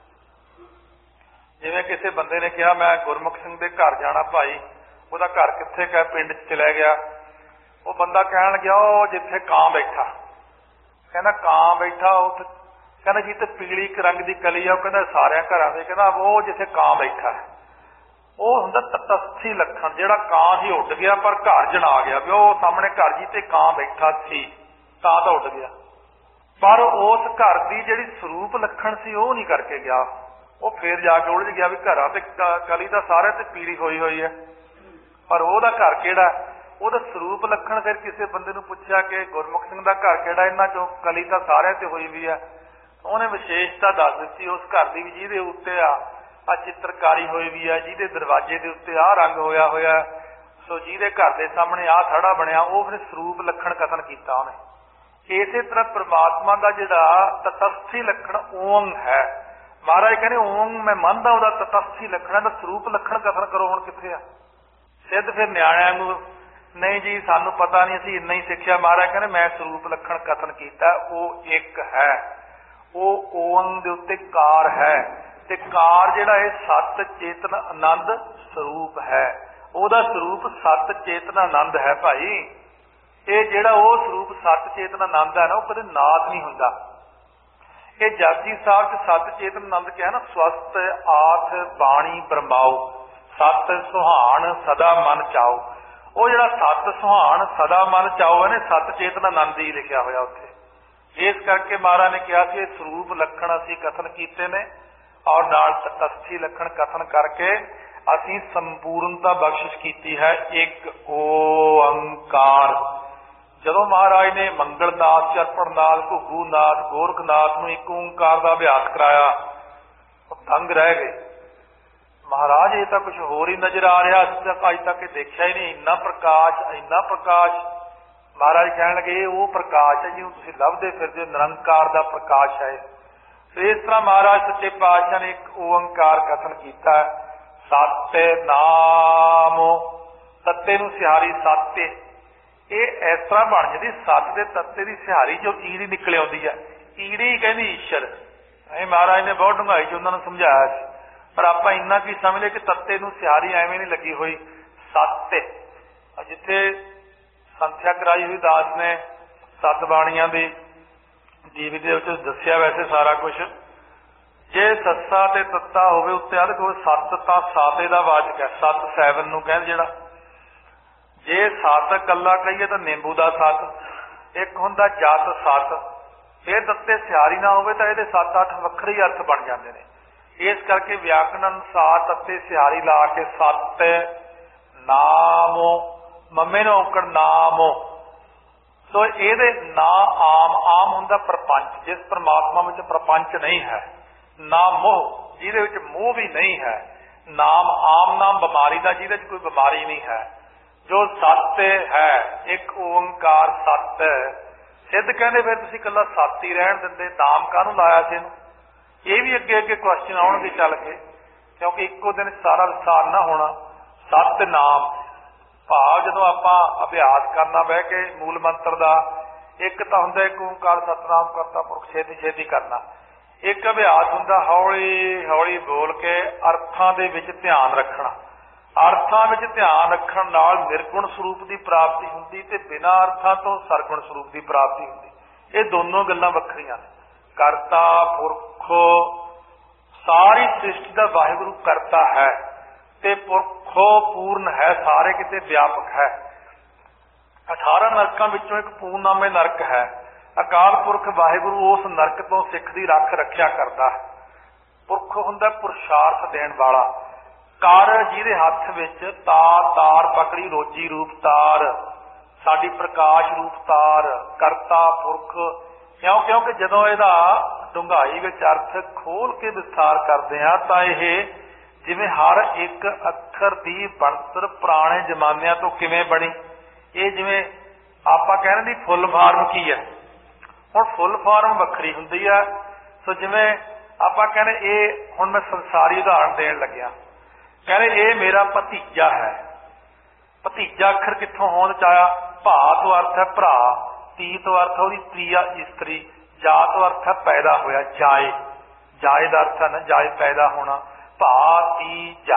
ਜਿਵੇਂ ਕਿਸੇ ਬੰਦੇ ਨੇ ਕਿਹਾ ਮੈਂ ਗੁਰਮੁਖ ਸਿੰਘ ਦੇ ਘਰ ਜਾਣਾ, ਭਾਈ ਉਹਦਾ ਘਰ ਕਿੱਥੇ ਕਾ, ਪਿੰਡ 'ਚ ਚਲਾ ਗਿਆ। ਉਹ ਬੰਦਾ ਕਹਿਣ ਲੱਗਿਆ ਉਹ ਜਿੱਥੇ ਕਾਂ ਬੈਠਾ। ਕਹਿੰਦਾ ਕਾਂ ਬੈਠਾ ਉੱਥੇ, ਕਹਿੰਦਾ ਜੀ ਤੇ ਪੀਲੀ ਰੰਗ ਦੀ ਕਲੀ ਆ। ਉਹ ਕਹਿੰਦਾ ਸਾਰਿਆਂ ਘਰਾਂ ਦੇ, ਕਹਿੰਦਾ ਉਹ ਜਿੱਥੇ ਕਾਂ ਬੈਠਾ ਉਹ ਹੁੰਦਾ ਤਟਸਥੀ ਲੱਖਣ। ਜਿਹੜਾ ਕਾਂ ਸੀ ਉੱਡ ਗਿਆ ਪਰ ਘਰ ਜਣਾ ਗਿਆ, ਵੀ ਉਹ ਸਾਹਮਣੇ ਘਰ ਜੀ ਤੇ ਕਾਂ ਬੈਠਾ ਸੀ ਤਾਂ ਉੱਡ ਗਿਆ, ਪਰ ਉਸ ਘਰ ਦੀ ਜਿਹੜੀ ਸਰੂਪ ਲੱਖਣ ਸੀ ਉਹ ਨਹੀਂ ਕਰਕੇ ਗਿਆ। ਉਹ ਫੇਰ ਜਾ ਕੇ ਉਲਝ ਗਿਆ ਵੀ ਘਰਾਂ ਤੇ ਕਲੀ ਤਾਂ ਸਾਰਿਆਂ ਤੇ ਪੀਲੀ ਹੋਈ ਹੋਈ ਹੈ, ਪਰ ਉਹਦਾ ਘਰ ਕਿਹੜਾ? ਉਹਦਾ ਸਰੂਪ ਲੱਖਣ। ਫਿਰ ਕਿਸੇ ਬੰਦੇ ਨੂੰ ਪੁੱਛਿਆ ਕਿ ਗੁਰਮੁਖ ਸਿੰਘ ਦਾ ਘਰ ਕਿਹੜਾ? ਇਹਨਾਂ ਚੋਂ ਕਲੀ ਤਾਂ ਸਾਰਿਆਂ ਤੇ ਹੋਈ ਵੀ ਹੈ। ਉਹਨੇ ਵਿਸ਼ੇਸ਼ਤਾ ਦੱਸ ਦਿੱਤੀ ਉਸ ਘਰ ਦੀ ਵੀ, ਜਿਹਦੇ ਉੱਤੇ ਆ ਚਿੱਤਰਕਾਰੀ ਹੋਈ ਵੀ ਹੈ, ਜਿਹਦੇ ਦਰਵਾਜ਼ੇ ਦੇ ਉੱਤੇ ਆਹ ਰੰਗ ਹੋਇਆ ਹੋਇਆ, ਸੋ ਜਿਹਦੇ ਘਰ ਦੇ ਸਾਹਮਣੇ ਆਹ ਥੜਾ ਬਣਿਆ। ਉਹ ਫਿਰ ਸਰੂਪ ਲੱਖਣ ਕਥਨ ਕੀਤਾ ਉਹਨੇ। ਇਸੇ ਤਰ੍ਹਾਂ ਪ੍ਰਮਾਤਮਾ ਦਾ ਜਿਹੜਾ ਤਟਸਥੀ ਲੱਖਣ ਓਮ ਹੈ, ਮਹਾਰਾਜ ਕਹਿੰਦੇ ਓਮ ਮੈਂ ਮੰਨਦਾ ਉਹਦਾ ਤਟਸਥੀ ਲੱਖਣ ਹੈ, ਤਾਂ ਸਰੂਪ ਲੱਖਣ ਕਥਨ ਕਰੋ ਹੁਣ ਕਿੱਥੇ ਆ? ਸਿੱਧ ਫਿਰ ਨਿਆਣਿਆਂ ਨੂੰ ਨਹੀਂ ਜੀ ਸਾਨੂੰ ਪਤਾ ਨਹੀਂ, ਅਸੀਂ ਇੰਨਾ ਹੀ ਸਿੱਖਿਆ। ਮਹਾਰਾਜ ਕਹਿੰਦੇ ਮੈਂ ਸਰੂਪ ਲੱਖਣ ਕਥਨ ਕੀਤਾ। ਉਹ ਇੱਕ ਹੈ, ਉਹ ਓਮ ਦੇ ਉੱਤੇ ਕਾਰ ਹੈ, ਤੇ ਕਾਰ ਜਿਹੜਾ ਇਹ ਸਤ ਚੇਤਨ ਆਨੰਦ ਸਰੂਪ ਹੈ। ਉਹਦਾ ਸਰੂਪ ਸਤ ਚੇਤਨ ਆਨੰਦ ਹੈ ਭਾਈ। ਇਹ ਜਿਹੜਾ ਉਹ ਸਰੂਪ ਸਤ ਚੇਤਨ ਆਨੰਦ ਹੈ ਨਾ, ਉਹ ਕਦੇ ਨਾਸ ਨਹੀਂ ਹੁੰਦਾ। ਇਹ ਜਪਜੀ ਸਾਹਿਬ ਚ ਸਤ ਚੇਤਨ ਆਨੰਦ ਕਿਹਾ ਨਾ, ਸਵਸਤ ਆਥ ਬਾਣੀ ਬ੍ਰਹਮਾਓ, ਸਤ ਸੁਹਾਣ ਸਦਾ ਮਨ ਚਾਓ। ਉਹ ਜਿਹੜਾ ਸਤ ਸੁਹਾਣ ਸਦਾ ਮਨ ਚਾਓ ਇਹਨੇ ਸਤ ਚੇਤਨ ਆਨੰਦ ਹੀ ਲਿਖਿਆ ਹੋਇਆ ਉੱਥੇ। ਇਸ ਕਰਕੇ ਮਹਾਰਾਜ ਨੇ ਕਿਹਾ ਸੀ ਇਹ ਸਰੂਪ ਲੱਖਣ ਅਸੀਂ ਕਥਨ ਕੀਤੇ ਨੇ, ਔਰ ਨਾਲ ਤਟਸਥੀ ਲੱਖਣ ਕਥਨ ਕਰਕੇ ਅਸੀਂ ਸੰਪੂਰਨਤਾ ਬਖਸ਼ਿਸ਼ ਕੀਤੀ ਹੈ। ਇੱਕ ਓੰਕਾਰ। ਜਦੋਂ ਮਹਾਰਾਜ ਨੇ ਮੰਗਲਨਾਥ, ਚਰਪੜਨਾਥ, ਘੁੱਗੂਨਾਥ, ਗੋਰਖਨਾਥ ਨੂੰ ਇੱਕ ਓਂਕਾਰ ਦਾ ਅਭਿਆਸ ਕਰਾਇਆ, ਉਹ ਦੰਗ ਰਹਿ ਗਏ। ਮਹਾਰਾਜ ਇਹ ਤਾਂ ਕੁਝ ਹੋਰ ਹੀ ਨਜ਼ਰ ਆ ਰਿਹਾ, ਅੱਜ ਤੱਕ ਇਹ ਦੇਖਿਆ ਹੀ ਨਹੀਂ। ਇੰਨਾ ਪ੍ਰਕਾਸ਼, ਇੰਨਾ ਪ੍ਰਕਾਸ਼। ਮਹਾਰਾਜ ਕਹਿਣ ਲੱਗੇ ਉਹ ਪ੍ਰਕਾਸ਼ ਹੈ ਜਿਹਨੂੰ ਤੁਸੀਂ ਲੱਭਦੇ ਫਿਰਦੇ ਹੋ, ਨਿਰੰਕਾਰ ਦਾ ਪ੍ਰਕਾਸ਼ ਹੈ। ਇਸ ਤਰ੍ਹਾਂ ਮਹਾਰਾਜ ਸੱਚੇ ਪਾਤਸ਼ਾਹ ਨੇ ਇੱਕ ਓੰਕਾਰ ਕਥਨ ਕੀਤਾ। ਸਤਿ ਨਾਮ, ਤੱਤੇ ਨੂੰ ਸਿਹਾਰੀ ਸੱਤ। ਇਹ ਇਸ ਤਰ੍ਹਾਂ ਬਣ ਜਾਂਦੀ ਸੱਤ ਦੇ ਤੱਤੇ ਦੀ ਸਿਹਾਰੀ ਜੋ ਈੜੀ ਨਿਕਲ ਆਉਂਦੀ ਹੈ, ਈੜੀ ਕਹਿੰਦੀ ਈਸ਼ਰ। ਇਹ ਮਹਾਰਾਜ ਨੇ ਬਹੁਤ ਡੂੰਘਾਈ ਚ ਉਹਨਾਂ ਨੂੰ ਸਮਝਾਇਆ ਸੀ, ਪਰ ਆਪਾਂ ਇੰਨਾ ਕੀ ਸਮਝੇ ਕਿ ਤੱਤੇ ਨੂੰ ਸਿਹਾਰੀ ਐਵੇਂ ਨਹੀਂ ਲੱਗੀ ਹੋਈ। ਸੱਤ ਜਿੱਥੇ ਸੰਥਿਆ ਕਰਾਈ ਹੋਈ ਦਾਸ ਨੇ ਸੱਤ ਬਾਣੀਆਂ ਦੀ ਜੀਵ ਦੇ ਵਿੱਚ ਦੱਸਿਆ ਵੈਸੇ ਸਾਰਾ ਕੁਝ। ਜੇ ਸੱਸਾ ਤੇ ਤੱਤਾ ਹੋਵੇ ਉੱਤੇ ਆ ਦੇਖੋ ਸੱਤ ਤਾਂ ਸਾਤੇ ਦਾ ਵਾਚਕ ਹੈ, ਸੱਤ 7 ਨੂੰ ਕਹਿੰਦੇ ਜਿਹੜਾ। ਜੇ ਸੱਤ ਇਕੱਲਾ ਕਹੀਏ ਤਾਂ ਨਿੰਬੂ ਦਾ ਸੱਤ। ਇੱਕ ਹੁੰਦਾ ਜਤ ਸੱਤ, ਫਿਰ ਤੱਤੇ ਸਿਹਾਰੀ ਨਾ ਹੋਵੇ ਤਾਂ ਇਹਦੇ 7-8 ਵੱਖਰੇ ਹੀ ਅਰਥ ਬਣ ਜਾਂਦੇ ਨੇ। ਇਸ ਕਰਕੇ ਵਿਆਕਰਨ ਅਨੁਸਾਰ ਤੱਤੇ ਸਿਹਾਰੀ ਲਾ ਕੇ ਸੱਤ ਨਾਮੋ, ਮੰਮੇ ਨੂੰ ਔਕੜ ਨਾਮੋ। ਸੋ ਇਹਦੇ ਨਾ ਆਮ ਹੁੰਦਾ ਪ੍ਰਪੰਚ, ਜਿਸ ਪਰਮਾਤਮਾ ਵਿੱਚ ਪ੍ਰਪੰਚ ਨਹੀਂ ਹੈ। ਨਾ ਮੋਹ, ਜਿਹਦੇ ਵਿੱਚ ਮੋਹ ਵੀ ਨਹੀਂ ਹੈ। ਨਾਮ ਆਮ ਨਾਮ ਬਿਮਾਰੀ ਦਾ, ਜਿਹਦੇ 'ਚ ਕੋਈ ਬਿਮਾਰੀ ਨਹੀਂ ਹੈ। ਜੋ ਸੱਤ ਹੈ, ਇੱਕ ਓੰਕਾਰ ਸੱਤ। ਸਿੱਧ ਕਹਿੰਦੇ ਫਿਰ ਤੁਸੀਂ ਇਕੱਲਾ ਸੱਤ ਹੀ ਰਹਿਣ ਦਿੰਦੇ, ਨਾਮ ਕਾਹਨੂੰ ਲਾਇਆ ਸੀ ਇਹਨੂੰ? ਇਹ ਵੀ ਅੱਗੇ ਅੱਗੇ ਕੁਐਸਚਨ ਆਉਣਗੇ ਚੱਲ ਕੇ, ਕਿਉਂਕਿ ਇੱਕੋ ਦਿਨ ਸਾਰਾ ਵਿਸਥਾਰ ਨਾ ਹੋਣਾ। ਸੱਤ ਨਾਮ ਭਾਵ ਜਦੋਂ ਆਪਾਂ ਅਭਿਆਸ ਕਰਨਾ ਬਹਿ ਕੇ ਮੂਲ ਮੰਤਰ ਦਾ, ਇੱਕ ਤਾਂ ਹੁੰਦਾ ਇੱਕ ਓਂਕਾਰ ਸਤਿਨਾਮ ਕਰਤਾ ਪੁਰਖ, ਛੇਤੀ ਛੇਤੀ ਕਰਨਾ। ਇੱਕ ਅਭਿਆਸ ਹੁੰਦਾ ਹੌਲੀ ਹੌਲੀ ਬੋਲ ਕੇ ਅਰਥਾਂ ਦੇ ਵਿੱਚ ਧਿਆਨ ਰੱਖਣਾ। ਅਰਥਾਂ ਵਿੱਚ ਧਿਆਨ ਰੱਖਣ ਨਾਲ ਨਿਰਗੁਣ ਸਰੂਪ ਦੀ ਪ੍ਰਾਪਤੀ ਹੁੰਦੀ ਤੇ ਬਿਨਾਂ ਅਰਥਾਂ ਤੋਂ ਸਰਗੁਣ ਸਰੂਪ ਦੀ ਪ੍ਰਾਪਤੀ ਹੁੰਦੀ। ਇਹ ਦੋਨੋਂ ਗੱਲਾਂ ਵੱਖਰੀਆਂ ਨੇ। ਕਰਤਾ ਪੁਰਖ, ਸਾਰੀ ਸ੍ਰਿਸ਼ਟੀ ਦਾ ਵਾਹਿਗੁਰੂ ਕਰਤਾ ਹੈ ਤੇ ਪੁਰਖੋ ਪੂਰਨ ਹੈ, ਸਾਰੇ ਕਿਤੇ ਵਿਆਪਕ ਹੈ। 18 ਨਰਕਾਂ ਵਿੱਚੋਂ ਇੱਕ ਪੂਰਨਾਮੇ ਨਰਕ ਹੈ। ਅਕਾਲ ਪੁਰਖ ਵਾਹਿਗੁਰੂ ਉਸ ਨਰਕ ਤੋਂ ਸਿੱਖ ਦੀ ਰੱਖਿਆ ਕਰਦਾ ਹੈ। ਪੁਰਖ ਹੁੰਦਾ ਪੁਰਸ਼ਾਰਥ ਦੇਣ ਵਾਲਾ। ਕਰ ਜਿਹਦੇ ਹੱਥ ਵਿੱਚ ਤਾਰ ਪਕੜੀ, ਰੋਜੀ ਰੂਪ ਤਾਰ, ਸਾਡੀ ਪ੍ਰਕਾਸ਼ ਰੂਪ ਤਾਰ, ਕਰਤਾ ਪੁਰਖ। ਕਿਉਂਕਿ ਜਦੋਂ ਇਹਦਾ ਡੂੰਘਾਈ ਵਿੱਚ ਅਰਥ ਖੋਲ ਕੇ ਵਿਸਥਾਰ ਕਰਦੇ ਹਾਂ ਤਾਂ ਇਹ ਜਿਵੇਂ ਹਰ ਇੱਕ ਅੱਖਰ ਦੀ ਬਣਤਰ ਪੁਰਾਣੇ ਜ਼ਮਾਨਿਆਂ ਤੋਂ ਕਿਵੇਂ ਬਣੀ, ਇਹ ਜਿਵੇਂ ਆਪਾਂ ਕਹਿੰਦੇ ਦੀ ਫੁੱਲ ਫਾਰਮ ਕੀ ਹੈ। ਹੁਣ ਫੁੱਲ ਫਾਰਮ ਵੱਖਰੀ ਹੁੰਦੀ ਆ। ਸੋ ਜਿਵੇਂ ਆਪਾਂ ਕਹਿੰਦੇ ਇਹ, ਹੁਣ ਮੈਂ ਸੰਸਾਰੀ ਉਦਾਹਰਣ ਦੇਣ ਲੱਗਿਆ, ਕਹਿੰਦੇ ਇਹ ਮੇਰਾ ਭਤੀਜਾ ਹੈ। ਭਤੀਜਾ ਅੱਖਰ ਕਿੱਥੋਂ ਹੋਂਦ ਚ ਆਇਆ? ਭਾ ਤੋਂ ਅਰਥ ਹੈ ਭਰਾ, ਤੀ ਤੋਂ ਅਰਥ ਉਹਦੀ ਪ੍ਰਿਆ ਇਸਤਰੀ, ਜਾ ਤੋਂ ਅਰਥ ਹੈ ਪੈਦਾ ਹੋਇਆ, ਜਾਏ ਦਾ ਅਰਥ ਹੈ ਨਾ ਜਾਏ ਪੈਦਾ ਹੋਣਾ। ਭਾ ਤੀ ਜਾ,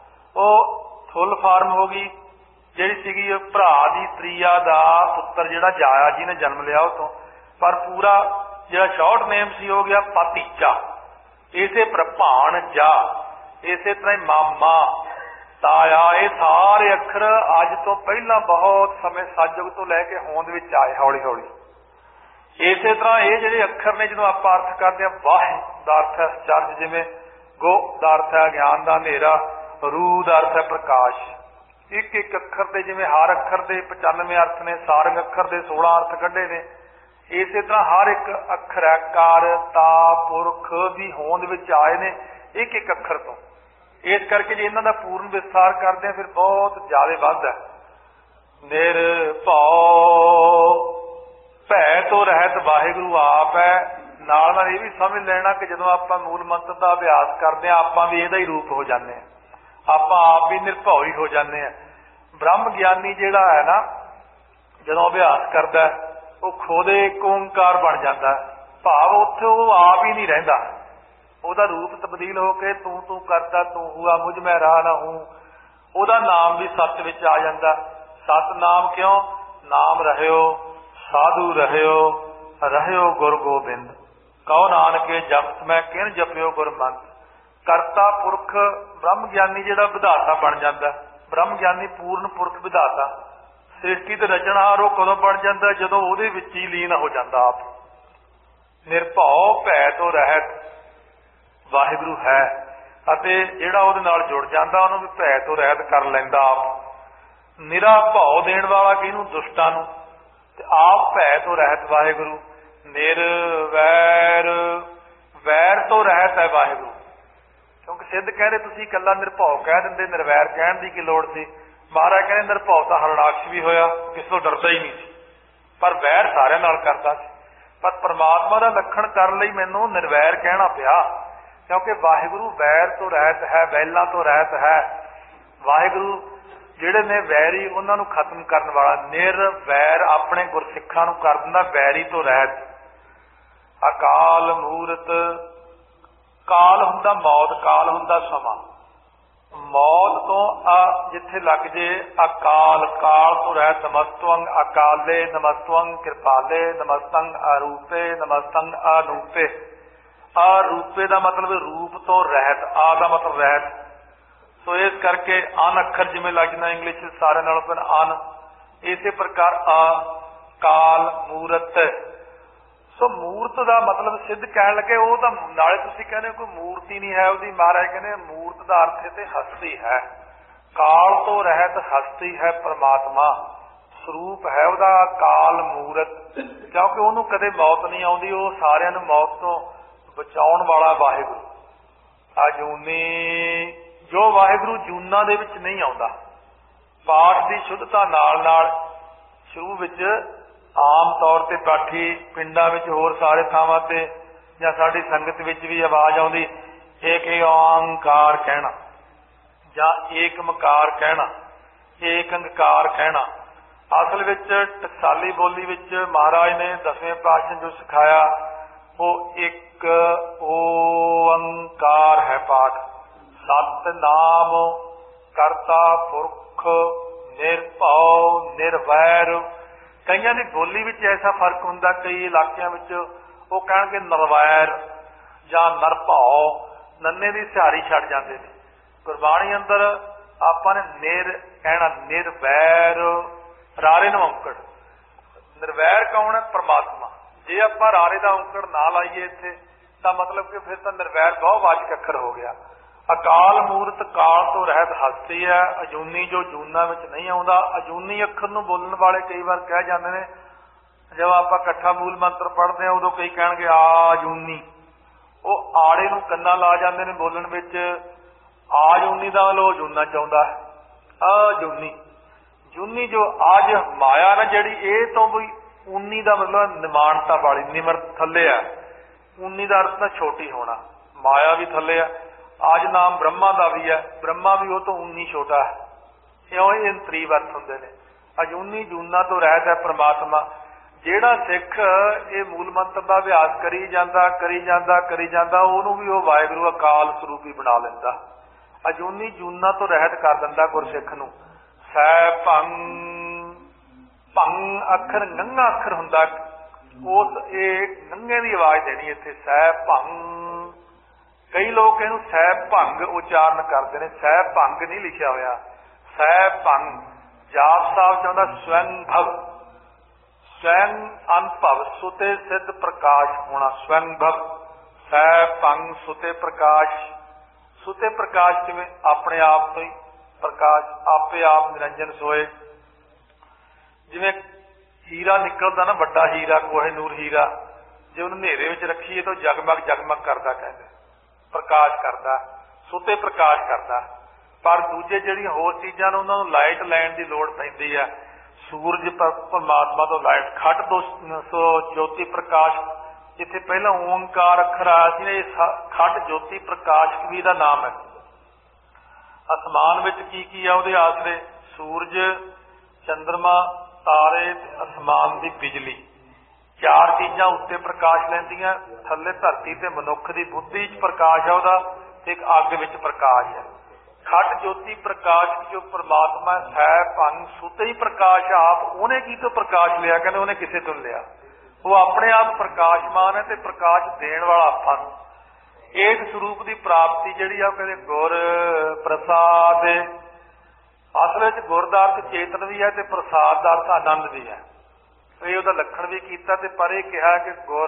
ਉਹ ਫੁੱਲ ਫਾਰਮ ਹੋ ਗਈ ਜਿਹੜੀ ਸੀਗੀ ਭਰਾ ਦੀ ਤ੍ਰਿਆ ਦਾ ਪੁੱਤਰ ਜਿਹੜਾ ਜਾਇਆ, ਜਿਹਨੇ ਜਨਮ ਲਿਆ ਉਹ ਤੋਂ। ਪਰ ਪੂਰਾ ਜਿਹੜਾ ਸ਼ਾਰਟ ਨੇਮ ਸੀ ਹੋ ਗਿਆ ਭਤੀਜਾ। ਇਸੇ ਭਾਣ ਜਾ, ਇਸੇ ਤਰ੍ਹਾਂ ਹੀ ਮਾਮਾ, ਤਾਇਆ, ਇਹ ਸਾਰੇ ਅੱਖਰ ਅੱਜ ਤੋਂ ਪਹਿਲਾਂ ਬਹੁਤ ਸਮੇਂ ਸਤਿਯੁਗ ਤੋਂ ਲੈ ਕੇ ਹੋਂਦ ਵਿੱਚ ਆਏ ਹੌਲੀ ਹੌਲੀ। ਇਸੇ ਤਰ੍ਹਾਂ ਇਹ ਜਿਹੜੇ ਅੱਖਰ ਨੇ, ਜਦੋਂ ਆਪਾਂ ਅਰਥ ਕਰਦੇ ਹਾਂ, ਵਾਹ ਦਾ ਅਰਥ ਹੈ ਚਰਜ, ਜਿਵੇਂ ਗੋ ਦਾ ਅਰਥ ਹੈ ਗਿਆਨ ਦਾ ਹਨੇਰਾ, ਰੂ ਦਾ ਅਰਥ ਹੈ ਪ੍ਰਕਾਸ਼। ਇੱਕ ਇੱਕ ਅੱਖਰ ਦੇ ਜਿਵੇਂ ਹਰ ਅੱਖਰ ਦੇ 95 ਅਰਥ ਨੇ, ਸਾਰੰਗ ਅੱਖਰ ਦੇ 16 ਅਰਥ ਕੱਢੇ ਨੇ। ਇਸੇ ਤਰ੍ਹਾਂ ਹਰ ਇੱਕ ਅੱਖਰ ਹੈ ਕਾਰ ਤਾ ਪੁਰਖ ਵੀ ਹੋਂਦ ਵਿੱਚ ਆਏ ਨੇ ਇੱਕ ਇੱਕ ਅੱਖਰ ਤੋਂ। ਇਸ ਕਰਕੇ ਜੇ ਇਹਨਾਂ ਦਾ ਪੂਰਨ ਵਿਸਥਾਰ ਕਰਦੇ ਆ ਫਿਰ ਬਹੁਤ ਜ਼ਿਆਦਾ ਵੱਧ ਹੈ। ਨਿਰਭਉ, ਭੈ ਤੋਂ ਰਹਿਤ ਵਾਹਿਗੁਰੂ ਆਪ ਹੈ। ਨਾਲ ਇਹ ਵੀ ਸਮਝ ਲੈਣਾ ਕਿ ਜਦੋਂ ਆਪਾਂ ਮੂਲ ਮੰਤਰ ਦਾ ਅਭਿਆਸ ਕਰਦੇ ਹਾਂ ਆਪਾਂ ਵੀ ਇਹਦਾ ਹੀ ਰੂਪ ਹੋ ਜਾਂਦੇ ਹਾਂ, ਆਪਾਂ ਆਪ ਵੀ ਨਿਰਭਉ ਹੀ ਹੋ ਜਾਂਦੇ ਹਾਂ। ਬ੍ਰਹਮ ਗਿਆਨੀ ਜਿਹੜਾ ਹੈ ਨਾ, ਜਦੋਂ ਅਭਿਆਸ ਕਰਦਾ ਉਹ ਖੁਦੇ ਇੱਕ ਓਂਕਾਰ ਬਣ ਜਾਂਦਾ। ਭਾਵ ਉੱਥੇ ਉਹ ਆਪ ਹੀ ਨਹੀਂ ਰਹਿੰਦਾ, ਉਹਦਾ ਰੂਪ ਤਬਦੀਲ ਹੋ ਕੇ ਤੂੰ ਕਰਦਾ ਤੂੰ ਹੁਆ ਮੁਝ ਮੈਂ ਰਹਾ ਨਾ ਹੂੰ। ਉਹਦਾ ਨਾਮ ਵੀ ਸੱਚ ਵਿੱਚ ਆ ਜਾਂਦਾ। ਸਤ ਨਾਮ ਕਿਉਂ? ਨਾਮ ਰਹਿਓ ਸਾਧੂ ਰਹਿਓ ਗੁਰ ਗੋਬਿੰਦ, ਕਹੋ ਨਾਨਕੇ ਜਪਤ ਮੈਂ ਕਿਨ ਜਪਿਓ ਗੁਰਮੰਤ। ਕਰਤਾ ਪੁਰਖ ਬ੍ਰਹਮ ਗਿਆਨੀ ਜਿਹੜਾ ਵਿਧਾਤਾ ਬਣ ਜਾਂਦਾ। ਬ੍ਰਹਮ ਗਿਆਨੀ ਪੂਰਨ ਪੁਰਖ ਵਿਧਾਤਾ। ਸ੍ਰਿਸ਼ਟੀ ਤੇ ਰਚਣਹਾਰ ਉਹ ਕਦੋਂ ਬਣ ਜਾਂਦਾ? ਜਦੋਂ ਉਹਦੇ ਵਿੱਚ ਹੀ ਲੀਨ ਹੋ ਜਾਂਦਾ ਆਪ। ਨਿਰਭਉ ਭੈ ਤੋਂ ਰਹਿਤ ਵਾਹਿਗੁਰੂ ਹੈ, ਅਤੇ ਜਿਹੜਾ ਉਹਦੇ ਨਾਲ ਜੁੜ ਜਾਂਦਾ ਉਹਨੂੰ ਵੀ ਭੈ ਤੋਂ ਰਹਿਤ ਕਰ ਲੈਂਦਾ ਆਪ। ਨਿਰਾ ਭਉ ਦੇਣ ਵਾਲਾ ਕਿਹਨੂੰ? ਦੁਸ਼ਟਾਂ ਨੂੰ। ਤੇ ਆਪ ਭੈ ਤੋਂ ਰਹਿਤ ਵਾਹਿਗੁਰੂ। ਨਿਰਵੈਰ, ਵੈਰ ਤੋਂ ਰਹਿਤ ਹੈ ਵਾਹਿਗੁਰੂ। ਕਿਉਂਕਿ ਸਿੱਧ ਕਹਿੰਦੇ ਤੁਸੀਂ ਇਕੱਲਾ ਨਿਰਭਉ ਕਹਿ ਦਿੰਦੇ, ਨਿਰਵੈਰ ਕਹਿਣ ਦੀ ਕੀ ਲੋੜ ਸੀ? ਮਹਾਰਾਜ ਕਹਿੰਦੇ ਨਿਰਭਉ ਤਾਂ ਹਰਨਾਕਸ਼ ਵੀ ਹੋਇਆ, ਕਿਸੇ ਤੋਂ ਡਰਦਾ ਹੀ ਨਹੀਂ ਸੀ, ਪਰ ਵੈਰ ਸਾਰਿਆਂ ਨਾਲ ਕਰਦਾ ਸੀ। ਪਰ ਪਰਮਾਤਮਾ ਦਾ ਲੱਖਣ ਕਰਨ ਲਈ ਮੈਨੂੰ ਨਿਰਵੈਰ ਕਹਿਣਾ ਪਿਆ, ਕਿਉਂਕਿ ਵਾਹਿਗੁਰੂ ਵੈਰ ਤੋਂ ਰਹਿਤ ਹੈ, ਵੈਲਾਂ ਤੋਂ ਰਹਿਤ ਹੈ। ਵਾਹਿਗੁਰੂ ਜਿਹੜੇ ਨੇ ਵੈਰੀ ਉਹਨਾਂ ਨੂੰ ਖਤਮ ਕਰਨ ਵਾਲਾ। ਨਿਰਵੈਰ ਆਪਣੇ ਗੁਰਸਿੱਖਾਂ ਨੂੰ ਕਰ ਦਿੰਦਾ ਵੈਰੀ ਤੋਂ ਰਹਿਤ। ਅਕਾਲ ਮੂਰਤ, ਕਾਲ ਹੁੰਦਾ ਮੌਤ, ਕਾਲ ਹੁੰਦਾ ਸਮਾਂ। ਮੌਤ ਤੋਂ ਜਿੱਥੇ ਲੱਗ ਜੇ ਅਕਾਲ, ਕਾਲ ਤੋਂ ਰਹਿਤ। ਨਮਸਤਵੰ ਅਕਾਲੇ ਨਮਸਤਵੰ ਕਿਰਪਾਲੇ ਨਮਸਤੰ ਅਰੂਪੇ ਨਮਸਤੰ ਅਨੂਪੇ। ਅਰੂਪੇ ਦਾ ਮਤਲਬ ਰੂਪ ਤੋਂ ਰਹਿਤ, ਆ ਦਾ ਮਤਲਬ ਰਹਿਤ। ਸੋ ਇਸ ਕਰਕੇ ਅਨ ਅੱਖਰ ਜਿਵੇਂ ਲੱਗਦਾ ਇੰਗਲਿਸ਼ ਸਾਰਿਆਂ ਨਾਲੋਂ ਪਹਿਲਾਂ ਅਨ, ਇਸੇ ਪ੍ਰਕਾਰ ਕਾਲ ਮੂਰਤ। ਸੋ ਮੂਰਤ ਦਾ ਮਤਲਬ ਸਿੱਧ ਕਹਿਣ ਲੱਗੇ ਉਹ ਤਾਂ ਨਾਲੇ ਤੁਸੀਂ ਕਹਿੰਦੇ ਕੋਈ ਮੂਰਤੀ ਨਹੀਂ ਹੈ ਉਹਦੀ। ਮਹਾਰਾਜ ਕਹਿੰਦੇ ਮੂਰਤ ਦਾ ਅਰਥ ਤੇ ਹਸਤੀ ਹੈ। ਕਾਲ ਤੋਂ ਰਹਿਤ ਹਸਤੀ ਹੈ, ਪਰਮਾਤਮਾ ਸਰੂਪ ਹੈ ਉਹਦਾ ਕਾਲ ਮੂਰਤ। ਕਿਉਂਕਿ ਉਹਨੂੰ ਕਦੇ ਮੌਤ ਨਹੀਂ ਆਉਂਦੀ, ਉਹ ਸਾਰਿਆਂ ਨੂੰ ਮੌਤ ਤੋਂ ਬਚਾਉਣ ਵਾਲਾ ਵਾਹਿਗੁਰੂ। ਅਜੂਨੀ ਜੋ ਵਾਹਿਗੁਰੂ ਜੂਨਾਂ ਦੇ ਵਿੱਚ ਨਹੀਂ ਆਉਂਦਾ। ਪਾਠ ਦੀ ਸ਼ੁੱਧਤਾ ਨਾਲ ਨਾਲ ਸ਼ੁਰੂ ਵਿੱਚ ਆਮ ਤੌਰ ਤੇ ਬਾਕੀ ਪਿੰਡਾਂ ਵਿੱਚ ਹੋਰ ਸਾਰੇ ਥਾਵਾਂ ਤੇ ਜਾਂ ਸਾਡੀ ਸੰਗਤ ਵਿੱਚ ਵੀ ਆਵਾਜ਼ ਆਉਂਦੀ ਏਕ ਓਂਕਾਰ ਕਹਿਣਾ ਜਾਂ ਏਕ ਮਕਾਰ ਕਹਿਣਾ, ਏਕ ਅੰਕਾਰ ਕਹਿਣਾ। ਅਸਲ ਵਿੱਚ ਟਕਸਾਲੀ ਬੋਲੀ ਵਿੱਚ ਮਹਾਰਾਜ ਨੇ 10ਵੇਂ ਪਾਤਸ਼ਾਹ ਜੋ ਸਿਖਾਇਆ ਉਹ ਇੱਕ ਓੰਕਾਰ ਹੈ ਪਾਠ। ਸਤਿਨਾਮ ਕਰਤਾ ਪੁਰਖ ਨਿਰਭਉ ਨਿਰਵੈਰ। ਕਈਆਂ ਦੀ ਬੋਲੀ ਵਿੱਚ ਐਸਾ ਫਰਕ ਹੁੰਦਾ, ਕਈ ਇਲਾਕਿਆਂ ਵਿੱਚ ਉਹ ਕਹਿਣਗੇ ਨਿਰਵੈਰ ਜਾਂ ਨਿਰਭਉ, ਨੰਨੇ ਦੀ ਸਿਹਾਰੀ ਛੱਡ ਜਾਂਦੇ ਨੇ। ਗੁਰਬਾਣੀ ਅੰਦਰ ਆਪਾਂ ਨੇ ਨਿਰ ਕਹਿਣਾ, ਨਿਰਵੈਰ ਰਾਰੇ ਨੂੰ ਔਂਕੜ। ਨਿਰਵੈਰ ਕੌਣ ਹੈ? ਪਰਮਾਤਮਾ। ਜੇ ਆਪਾਂ ਰਾਰੇ ਦਾ ਔਂਕੜ ਨਾ ਲਾਈਏ ਇੱਥੇ ਤਾਂ ਮਤਲਬ ਕਿ ਫਿਰ ਤਾਂ ਨਿਰਵੈਰ ਬਹੁਵਾਚਕ ਅੱਖਰ ਹੋ ਗਿਆ। ਅਕਾਲ ਮੂਰਤ ਕਾਲ ਤੋਂ ਰਹਿਤ ਹਸਤੀ ਹੈ। ਅਜੂਨੀ ਜੋ ਜੂਨਾਂ ਵਿੱਚ ਨਹੀਂ ਆਉਂਦਾ। ਅਜੂਨੀ ਅੱਖਰ ਨੂੰ ਬੋਲਣ ਵਾਲੇ ਕਈ ਵਾਰ ਕਹਿ ਜਾਂਦੇ ਨੇ, ਜਦੋਂ ਆਪਾਂ ਇਕੱਠਾ ਮੂਲ ਮੰਤਰ ਪੜ੍ਹਦੇ ਹਾਂ ਉਦੋਂ ਕਈ ਕਹਿਣਗੇ ਆ ਜੂਨੀ, ਉਹ ਆੜੇ ਨੂੰ ਕੰਨਾਂ ਲਾ ਜਾਂਦੇ ਨੇ ਬੋਲਣ ਵਿੱਚ। ਆ ਜੂਨੀ ਦਾ ਲੋ ਜੂਨਾ ਚਾਹੁੰਦਾ ਹੈ। ਅਜੂਨੀ ਜੂਨੀ ਜੋ ਆਜ ਮਾਇਆ ਨਾ ਜਿਹੜੀ, ਇਹ ਤੋਂ ਵੀ ਉਨੀ ਦਾ ਮਤਲਬ ਨਿਮਾਣਤਾ ਵਾਲੀ, ਨਿਮਰਤ ਥੱਲੇ ਆ। ਉਨੀ ਦਾ ਅਰਥ ਤਾਂ ਛੋਟੀ ਹੋਣਾ, ਮਾਇਆ ਵੀ ਥੱਲੇ ਆ। ਅੱਜ ਨਾਮ ਬ੍ਰਹਮਾ ਦਾ ਵੀ ਹੈ, ਬ੍ਰਹਮਾ ਵੀ ਉਹ ਤੋਂ 19 ਛੋਟਾ ਹੈ। ਇਉਂ ਇਹ ਤ੍ਰਿਵ ਅਰਥ ਹੁੰਦੇ ਨੇ। ਅਜੂਨੀ ਜੂਨਾਂ ਤੋਂ ਰਹਿਤ ਹੈ ਪ੍ਰਮਾਤਮਾ। ਜਿਹੜਾ ਸਿੱਖ ਇਹ ਮੂਲ ਮੰਤਰ ਦਾ ਅਭਿਆਸ ਕਰੀ ਜਾਂਦਾ ਕਰੀ ਜਾਂਦਾ ਕਰੀ ਜਾਂਦਾ, ਉਹਨੂੰ ਵੀ ਉਹ ਵਾਹਿਗੁਰੂ ਅਕਾਲ ਸਰੂਪੀ ਬਣਾ ਲੈਂਦਾ। ਅਜੂਨੀ ਜੂਨਾਂ ਤੋਂ ਰਹਿਤ ਕਰ ਦਿੰਦਾ ਗੁਰਸਿੱਖ ਨੂੰ। ਸੈ ਭੰ, ਭੰ ਅੱਖਰ ਨੰਗਾ ਅੱਖਰ ਹੁੰਦਾ, ਉਸ ਇਹ ਨੰਗੇ ਦੀ ਆਵਾਜ਼ ਦੇਣੀ ਇੱਥੇ, ਸੈ ਭੰ। ਕਈ ਲੋਕ ਇਹਨੂੰ ਸੈ ਭੰਗ ਉਚਾਰਨ ਕਰਦੇ ਨੇ, ਸੈ ਭੰਗ ਨਹੀਂ ਲਿਖਿਆ ਹੋਇਆ, ਸੈ ਭੰਗ। ਜਾਪ ਸਾਹਿਬ ਚਾਹੁੰਦਾ ਸਵੈੰ ਭਵ, ਸਵੈੰ ਅਨੁਭਵ, ਸੁਤੇ ਸਿੱਧ ਪ੍ਰਕਾਸ਼ ਹੋਣਾ, ਸਵੈੰ ਭਵ। ਸੈ ਭੰਗ ਸੁਤੇ ਪ੍ਰਕਾਸ਼। ਸੁਤੇ ਪ੍ਰਕਾਸ਼ ਕਿਵੇਂ? ਆਪਣੇ ਆਪ ਤੋਂ ਹੀ ਪ੍ਰਕਾਸ਼, ਆਪੇ ਆਪ ਨਿਰੰਜਨ ਸੋਏ। ਜਿਵੇਂ ਹੀਰਾ ਨਿਕਲਦਾ ਨਾ, ਵੱਡਾ ਹੀਰਾ, ਕੋਹੇ ਨੂਰ ਹੀਰਾ, ਜੇ ਉਹਨੂੰ ਹਨੇਰੇ ਵਿੱਚ ਰੱਖੀਏ ਤਾਂ ਜਗਮਗ ਜਗਮਗ ਕਰਦਾ, ਕਹਿੰਦੇ ਪ੍ਰਕਾਸ਼ ਕਰਦਾ, ਸੁਤੇ ਪ੍ਰਕਾਸ਼ ਕਰਦਾ। ਪਰ ਦੂਜੇ ਜਿਹੜੀਆਂ ਹੋਰ ਚੀਜ਼ਾਂ ਨੇ ਉਹਨਾਂ ਨੂੰ ਲਾਈਟ ਲੈਣ ਦੀ ਲੋੜ ਪੈਂਦੀ ਹੈ। ਸੂਰਜ ਪਰਮਾਤਮਾ ਤੋਂ ਲਾਈਟ, ਖੱਟ ਤੋਂ ਜੋਤੀ ਪ੍ਰਕਾਸ਼। ਜਿੱਥੇ ਪਹਿਲਾਂ ਓਂਕਾਰ ਅੱਖਰ ਆਇਆ ਸੀ ਨਾ, ਇਹ ਖੱਟ ਜੋਤੀ ਪ੍ਰਕਾਸ਼ ਵੀ ਦਾ ਨਾਮ ਹੈ। ਅਸਮਾਨ ਵਿੱਚ ਕੀ ਕੀ ਆ ਉਹਦੇ ਆਸਰੇ? ਸੂਰਜ, ਚੰਦਰਮਾ, ਤਾਰੇ, ਅਸਮਾਨ ਦੀ ਬਿਜਲੀ। ਚਾਰ ਚੀਜ਼ਾਂ ਉੱਤੇ ਪ੍ਰਕਾਸ਼ ਲੈਂਦੀਆਂ, ਥੱਲੇ ਧਰਤੀ ਤੇ ਮਨੁੱਖ ਦੀ ਬੁੱਧੀ 'ਚ ਪ੍ਰਕਾਸ਼ ਹੈ ਉਹਦਾ, ਤੇ ਇੱਕ ਅੱਗ ਵਿੱਚ ਪ੍ਰਕਾਸ਼ ਹੈ। ਖੱਟ ਜੋਤੀ ਪ੍ਰਕਾਸ਼ ਜੋ ਪਰਮਾਤਮਾ ਹੈ, ਭੰਗ ਸੁਤੇ ਹੀ ਪ੍ਰਕਾਸ਼ ਆਪ। ਉਹਨੇ ਕੀ ਤੋਂ ਪ੍ਰਕਾਸ਼ ਲਿਆ? ਕਹਿੰਦੇ ਉਹਨੇ ਕਿਸੇ ਤੋਂ ਲਿਆ। ਉਹ ਆਪਣੇ ਆਪ ਪ੍ਰਕਾਸ਼ਮਾਨ ਹੈ ਤੇ ਪ੍ਰਕਾਸ਼ ਦੇਣ ਵਾਲਾ ਆਪਾਂ ਨੂੰ। ਇਸ ਸਰੂਪ ਦੀ ਪ੍ਰਾਪਤੀ ਜਿਹੜੀ ਆ ਉਹ ਕਹਿੰਦੇ ਗੁਰ ਪ੍ਰਸਾਦ। ਅਸਲ ਵਿੱਚ ਗੁਰ ਦਾ ਅਰਥ ਚੇਤਨ ਵੀ ਹੈ ਤੇ ਪ੍ਰਸਾਦ ਦਾ ਅਰਥ ਆਨੰਦ ਵੀ ਹੈ। ਇਹ ਉਹਦਾ ਲੱਖਣ ਵੀ ਕੀਤਾ। ਤੇ ਪਰ ਇਹ ਕਿਹਾ ਕਿ ਗੁਰ